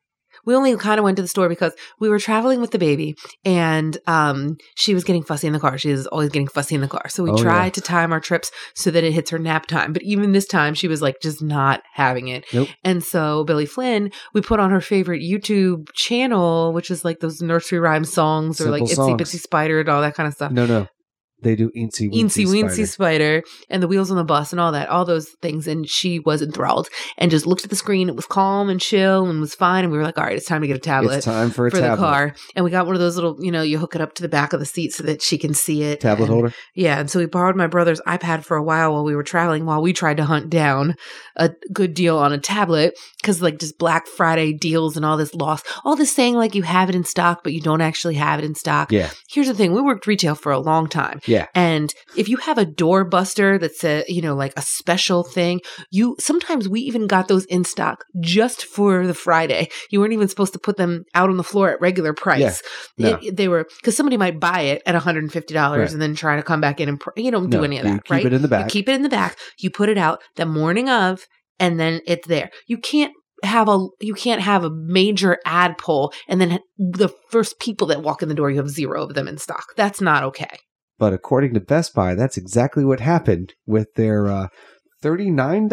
S2: We only kind of went to the store because we were traveling with the baby, and she was getting fussy in the car. She is always getting fussy in the car. So we tried to time our trips so that it hits her nap time. But even this time, she was like just not having it.
S1: Nope.
S2: And so Billy Flynn, we put on her favorite YouTube channel, which is like those nursery rhyme songs or like Itsy Bitsy Spider and all that kind of stuff.
S1: No. They do Eensy
S2: Weensy Spider and the Wheels on the Bus and all that, all those things. And she was enthralled and just looked at the screen. It was calm and chill and was fine. And we were like, all right, it's time to get a tablet.
S1: It's time for a tablet.
S2: The car. And we got one of those little, you hook it up to the back of the seat so that she can see it.
S1: Tablet holder?
S2: Yeah. And so we borrowed my brother's iPad for a while we were traveling, while we tried to hunt down a good deal on a tablet, because like just Black Friday deals and all this all this saying like you have it in stock, but you don't actually have it in stock.
S1: Yeah.
S2: Here's the thing. We worked retail for a long time.
S1: Yeah.
S2: And if you have a doorbuster that's like a special thing, sometimes we even got those in stock just for the Friday. You weren't even supposed to put them out on the floor at regular price.
S1: Yeah. No.
S2: They were, because somebody might buy it at $150 and then try to come back in and you don't do any of that, right?
S1: Keep it in the back.
S2: You keep it in the back. You put it out the morning of, and then it's there. You can't have a major ad pull and then the first people that walk in the door, you have 0 of them in stock. That's not okay.
S1: But according to Best Buy, that's exactly what happened with their $34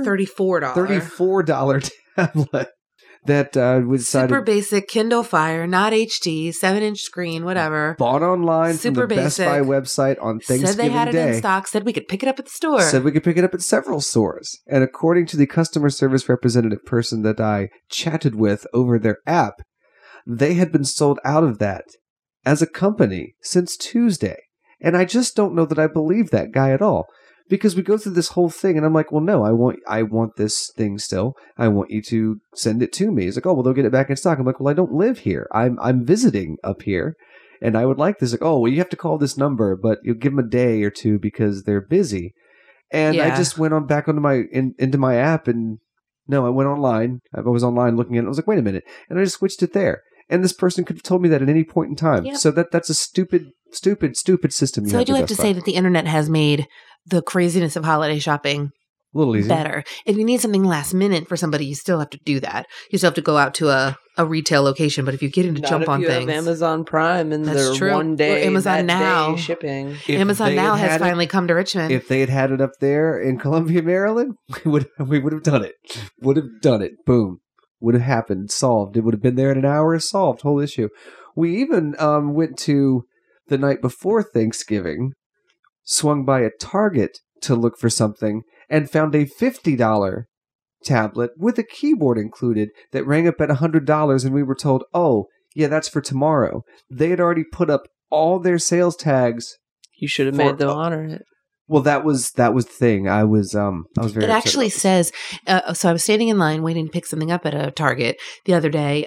S1: tablet that was decided.
S2: Super basic Kindle Fire, not HD, 7-inch screen, whatever.
S1: Bought online
S2: Super
S1: from the Best Buy website on Thanksgiving
S2: Said they had it
S1: Day.
S2: in stock. Said we could pick it up at the store.
S1: Said we could pick it up at several stores. And according to the customer service representative person that I chatted with over their app, they had been sold out of that as a company since Tuesday. And I just don't know that I believe that guy at all. Because we go through this whole thing and I'm like, well, no, I want this thing still. I want you to send it to me. He's like, oh, well, they'll get it back in stock. I'm like, well, I don't live here. I'm visiting up here and I would like this. Like, oh, well, you have to call this number, but you'll give them a day or two because they're busy. And I just went on back onto into my app and no, I went online. I was online looking at it. I was like, wait a minute. And I just switched it there. And this person could have told me that at any point in time. Yep. So that's a stupid system.
S2: So I do have to say that the internet has made the craziness of holiday shopping
S1: a little easier.
S2: Better. If you need something last minute for somebody, you still have to do that. You still have to go out to a retail location. But if you get into jump on things,
S6: have Amazon Prime and
S2: that's
S6: their 1 day,
S2: or Amazon Now
S6: shipping.
S2: Amazon Now has finally come to Richmond.
S1: If they had it up there in Columbia, Maryland, we would have done it. Would have done it. Boom. Would have happened. Solved. It would have been there in an hour. Solved. Whole issue. We even went to the night before Thanksgiving, swung by a Target to look for something, and found a $50 tablet with a keyboard included that rang up at $100, and we were told, oh, yeah, that's for tomorrow. They had already put up all their sales tags.
S6: You should have made them honor it.
S1: Well, that was the thing. I was very.
S2: It actually says. So I was standing in line waiting to pick something up at a Target the other day.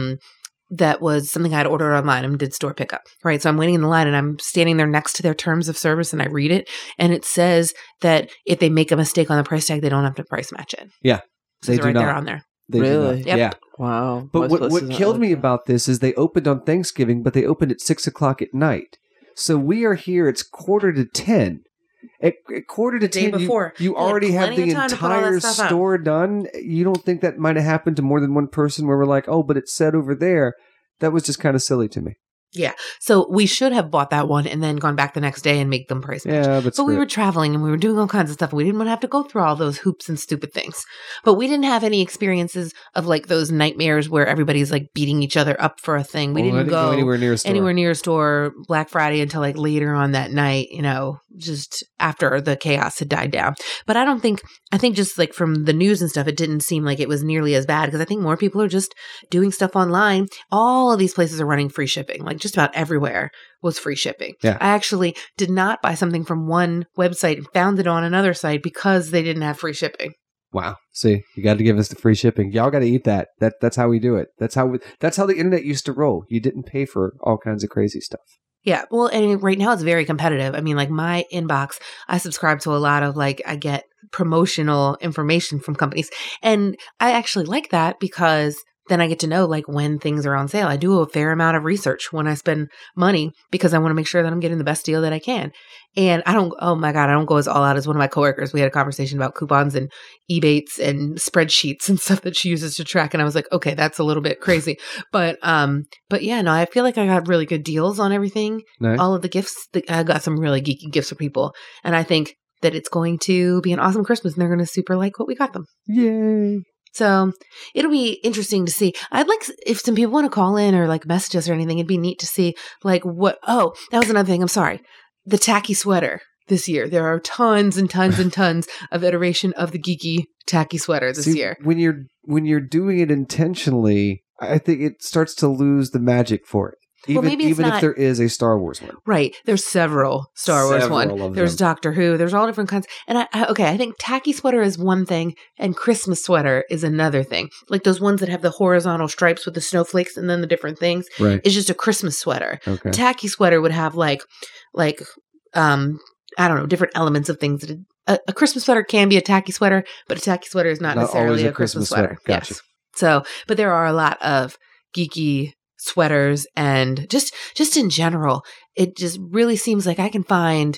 S2: That was something I had ordered online and did store pickup. Right, so I'm waiting in the line and I'm standing there next to their terms of service and I read it and it says that if they make a mistake on the price tag, they don't have to price match it.
S1: Yeah,
S2: they do right there on there.
S1: They
S6: really?
S1: Yep.
S6: Yeah. Wow.
S1: But what killed me about this is they opened on Thanksgiving, but they opened at 6:00 at night. So we are here. It's 9:45. At 9:45, you already have the entire store done. You don't think that might have happened to more than one person where we're like, oh, but it's said over there. That was just kind of silly to me.
S2: Yeah. So we should have bought that one and then gone back the next day and make them price match.
S1: Yeah,
S2: but we were traveling and we were doing all kinds of stuff. And we didn't want to have to go through all those hoops and stupid things. But we didn't have any experiences of like those nightmares where everybody's like beating each other up for a thing. We didn't go
S1: anywhere near a
S2: store Black Friday until like later on that night, just after the chaos had died down. But I think just like from the news and stuff, it didn't seem like it was nearly as bad because I think more people are just doing stuff online. All of these places are running free shipping, like just about everywhere was free shipping.
S1: Yeah.
S2: I actually did not buy something from one website and found it on another site because they didn't have free shipping.
S1: Wow. See, you got to give us the free shipping. Y'all got to eat that. That's how we do it. That's how the internet used to roll. You didn't pay for all kinds of crazy stuff.
S2: Yeah. Well, and right now it's very competitive. I mean, like my inbox, I subscribe to a lot of I get promotional information from companies. And I actually like that because then I get to know like when things are on sale. I do a fair amount of research when I spend money because I want to make sure that I'm getting the best deal that I can. And I don't go as all out as one of my coworkers. We had a conversation about coupons and Ebates and spreadsheets and stuff that she uses to track. And I was like, okay, that's a little bit crazy. But yeah, no, I feel like I got really good deals on everything.
S1: Nice.
S2: All of the gifts, I got some really geeky gifts for people. And I think that it's going to be an awesome Christmas and they're going to super like what we got them.
S1: Yay.
S2: So it'll be interesting to see. I'd like, if some people want to call in or like message us or anything, it'd be neat to see like what, that was another thing. I'm sorry. The tacky sweater this year. There are tons and tons and tons of iteration of the geeky tacky sweater this year.
S1: When you're doing it intentionally, I think it starts to lose the magic for it. Even if there is a Star Wars one.
S2: Right. There's several Star Wars ones. There's Doctor Who. There's all different kinds. And I think tacky sweater is one thing and Christmas sweater is another thing. Like those ones that have the horizontal stripes with the snowflakes and then the different things.
S1: Right.
S2: It's just a Christmas sweater.
S1: Okay.
S2: Tacky sweater would have like I don't know, different elements of things. A Christmas sweater can be a tacky sweater, but a tacky sweater is not necessarily a Christmas sweater.
S1: Gotcha.
S2: Yes. So, but there are a lot of geeky sweaters and just in general, it just really seems like I can find,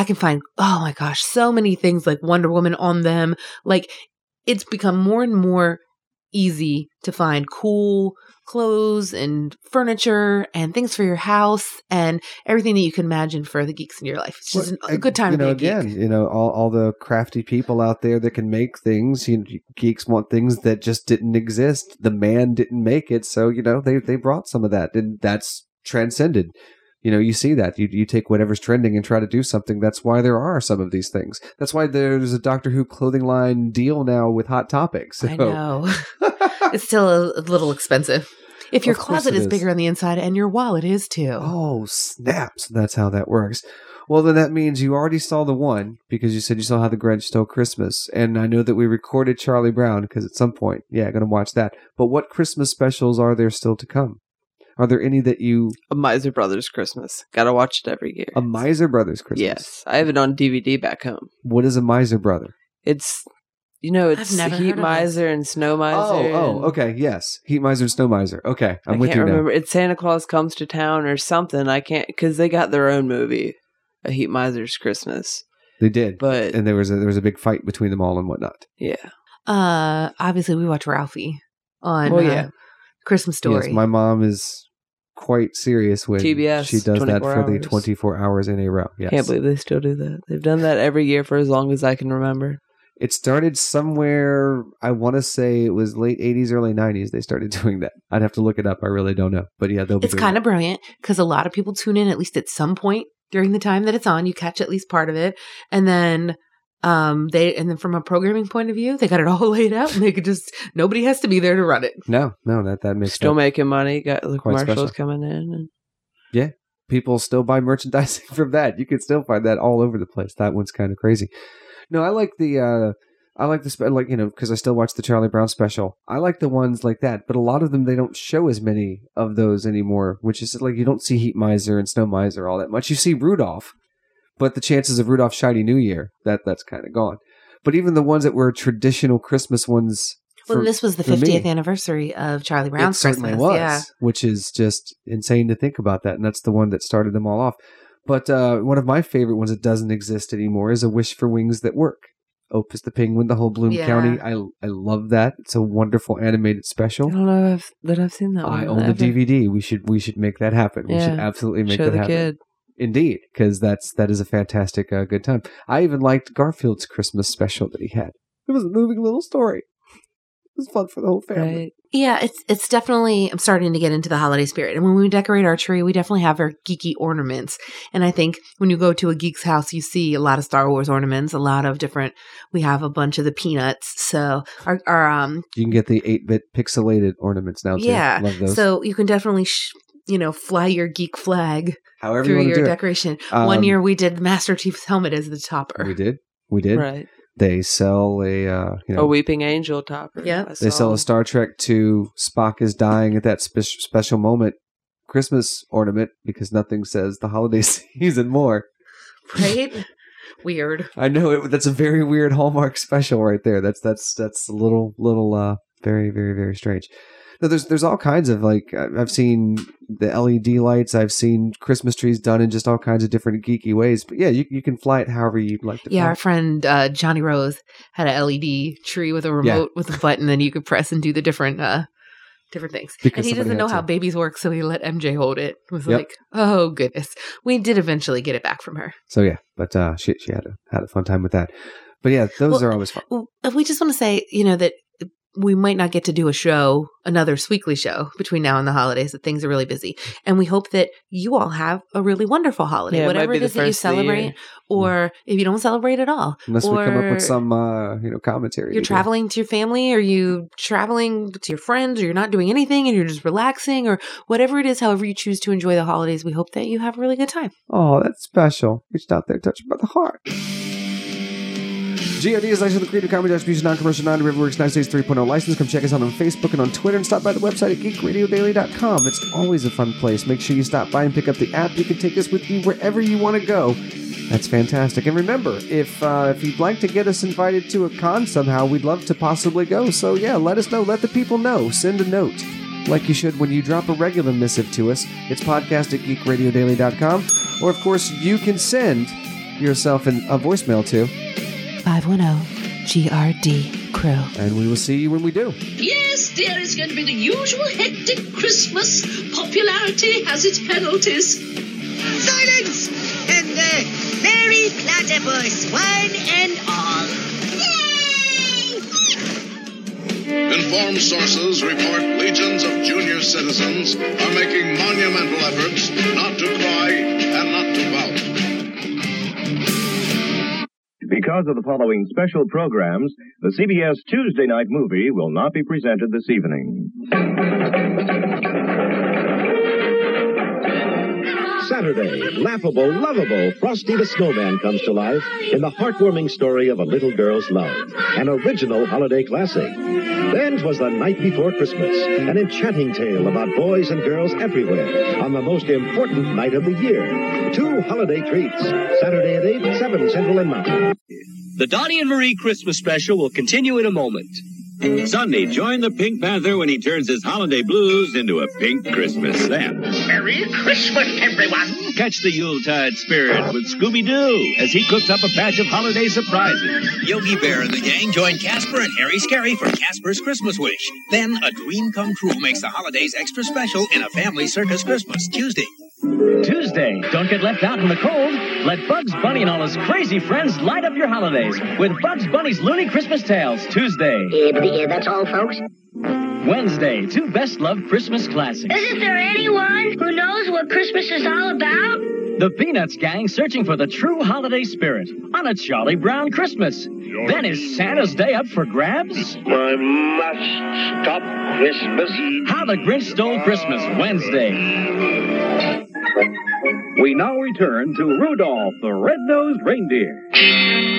S2: oh my gosh, so many things like Wonder Woman on them. Like it's become more and more easy to find cool clothes and furniture and things for your house and everything that you can imagine for the geeks in your life. It's just a good time to be a geek.
S1: All the crafty people out there that can make things. Geeks want things that just didn't exist. The man didn't make it, so they brought some of that, and that's transcended. You see that. You take whatever's trending and try to do something. That's why there are some of these things. That's why there's a Doctor Who clothing line deal now with Hot Topic. So.
S2: I know. It's still a little expensive. If your closet is bigger on the inside and your wallet is too.
S1: Oh, snaps. That's how that works. Well, then that means you already saw the one because you said you saw How the Grinch Stole Christmas. And I know that we recorded Charlie Brown because at some point, going to watch that. But what Christmas specials are there still to come? Are there any that you...
S6: A Miser Brothers Christmas. Gotta watch it every year.
S1: A Miser Brothers Christmas?
S6: Yes. I have it on DVD back home.
S1: What is a Miser Brother?
S6: It's Heat Miser and Snow Miser.
S1: Oh, okay, yes. Heat Miser and Snow Miser. Okay, I'm with you now. I can't remember.
S6: It's Santa Claus Comes to Town or something. I can't... Because they got their own movie, A Heat Miser's Christmas.
S1: They did. And there was a big fight between them all and whatnot.
S6: Yeah.
S2: Obviously, we watch Ralphie on Christmas Story.
S1: Yes, my mom is quite serious when
S6: TBS,
S1: she does that for
S6: hours.
S1: the 24 hours in a row. Yes.
S6: Can't believe they still do that. They've done that every year for as long as I can remember.
S1: It started somewhere, I want to say it was late 80s, early 90s they started doing that. I'd have to look it up. I really don't know. But yeah,
S2: it's kind of brilliant because a lot of people tune in at least at some point during the time that it's on. You catch at least part of it. And then then from a programming point of view, they got it all laid out and they could just, nobody has to be there to run it.
S1: No, that makes
S6: still making money. Got the commercials coming in. And...
S1: Yeah. People still buy merchandising from that. You can still find that all over the place. That one's kind of crazy. No, I like because I still watch the Charlie Brown special. I like the ones like that, but a lot of them, they don't show as many of those anymore, which is like, you don't see Heat Miser and Snow Miser all that much. You see Rudolph, but the chances of Rudolph's Shiny New Year, that's kind of gone. But even the ones that were traditional Christmas ones.
S2: This was the 50th anniversary of Charlie Brown's Christmas.
S1: It certainly was, which is just insane to think about that. And that's the one that started them all off. But one of my favorite ones that doesn't exist anymore is A Wish for Wings That Work. Opus the Penguin, the whole Bloom County. I love that. It's a wonderful animated special.
S6: I don't know that I've seen that one.
S1: I own the DVD. We should make that happen. We should absolutely make that happen.
S6: Kid.
S1: Indeed, because that is a fantastic good time. I even liked Garfield's Christmas special that he had. It was a moving little story. It was fun for the whole family.
S2: Right. Yeah, it's definitely, I'm starting to get into the holiday spirit. And when we decorate our tree, we definitely have our geeky ornaments. And I think when you go to a geek's house, you see a lot of Star Wars ornaments, a lot of different, we have a bunch of the Peanuts. So our
S1: you can get the 8-bit pixelated ornaments now too.
S2: Yeah.
S1: Love those.
S2: So you can definitely, fly your geek flag
S1: however
S2: through
S1: you
S2: your decoration. One year we did Master Chief's helmet as the topper.
S1: We did.
S6: Right.
S1: They sell a
S6: Weeping Angel topper.
S2: Yeah,
S1: they sell a Star Trek II Spock is dying at that special moment Christmas ornament because nothing says the holiday season more.
S2: Right? Weird.
S1: I know that's a very weird Hallmark special right there. That's a little very, very, very strange. No, there's all kinds of like I've seen the LED lights. I've seen Christmas trees done in just all kinds of different geeky ways. But yeah, you can fly it however you'd like to.
S2: Yeah,
S1: fly
S2: our friend Johnny Rose had a LED tree with a remote with a button that you could press and do the different things.
S1: Because
S2: and he doesn't know how babies work, so he let MJ hold it. It was like, oh goodness. We did eventually get it back from her.
S1: So yeah, but she had a fun time with that. But yeah, those are always fun.
S2: We just want to say, that we might not get to do another Sweekly show between now and the holidays, that things are really busy. And we hope that you all have a really wonderful holiday, whatever it is that you celebrate, or if you don't celebrate at all.
S1: Unless we come up with some, commentary.
S2: You're traveling to your family, or you traveling to your friends, or you're not doing anything and you're just relaxing, or whatever it is, however you choose to enjoy the holidays, we hope that you have a really good time.
S1: Oh, that's special. Reached out there, touched by the heart. GOD is licensed with the Creative Comedy Distribution, non-commercial, non-derivative works, 9 States 3.0 license. Come check us out on Facebook and on Twitter, and stop by the website at geekradiodaily.com. It's always a fun place. Make sure you stop by and pick up the app. You can take us with you wherever you want to go. That's fantastic. And remember, if you'd like to get us invited to a con somehow, we'd love to possibly go. So yeah, let us know. Let the people know. Send a note, like you should when you drop a regular missive to us. It's podcast@geekradiodaily.com. Or, of course, you can send yourself a voicemail to
S2: 510-GRD-CREW.
S1: And we will see you when we do.
S14: Yes, dear, it's going to be the usual hectic Christmas. Popularity has its penalties.
S15: Silence! And Merry Platypus, one and all. Yay!
S4: Informed sources report legions of junior citizens are making monumental efforts not to cry and not to pout.
S16: Because of the following special programs, the CBS Tuesday Night Movie will not be presented this evening.
S17: Saturday, laughable, lovable, Frosty the Snowman comes to life in the heartwarming story of a little girl's love, an original holiday classic. Then 'twas the night before Christmas, an enchanting tale about boys and girls everywhere on the most important night of the year. 2 holiday treats, Saturday at 8, 7 Central and Mountain.
S18: The Donnie and Marie Christmas special will continue in a moment. Sunday, join the Pink Panther when he turns his holiday blues into a pink Christmas. Then,
S15: Merry Christmas, everyone!
S18: catch the Yuletide spirit with Scooby-Doo as he cooks up a batch of holiday surprises.
S19: Yogi Bear and the gang join Casper and Harry Scary for Casper's Christmas Wish. Then, a dream come true makes the holidays extra special in a family circus Christmas, Tuesday.
S20: Tuesday, don't get left out in the cold. Let Bugs Bunny and all his crazy friends light up your holidays with Bugs Bunny's Looney Christmas Tales, Tuesday.
S15: That's all, folks.
S20: Wednesday, 2 best-loved Christmas classics.
S15: Isn't there anyone who knows what Christmas is all about?
S20: The Peanuts gang searching for the true holiday spirit on a Charlie Brown Christmas. Then is Santa's Day up for grabs?
S15: I must stop Christmas.
S20: How the Grinch Stole Christmas, Wednesday.
S16: We now return to Rudolph the Red-Nosed Reindeer.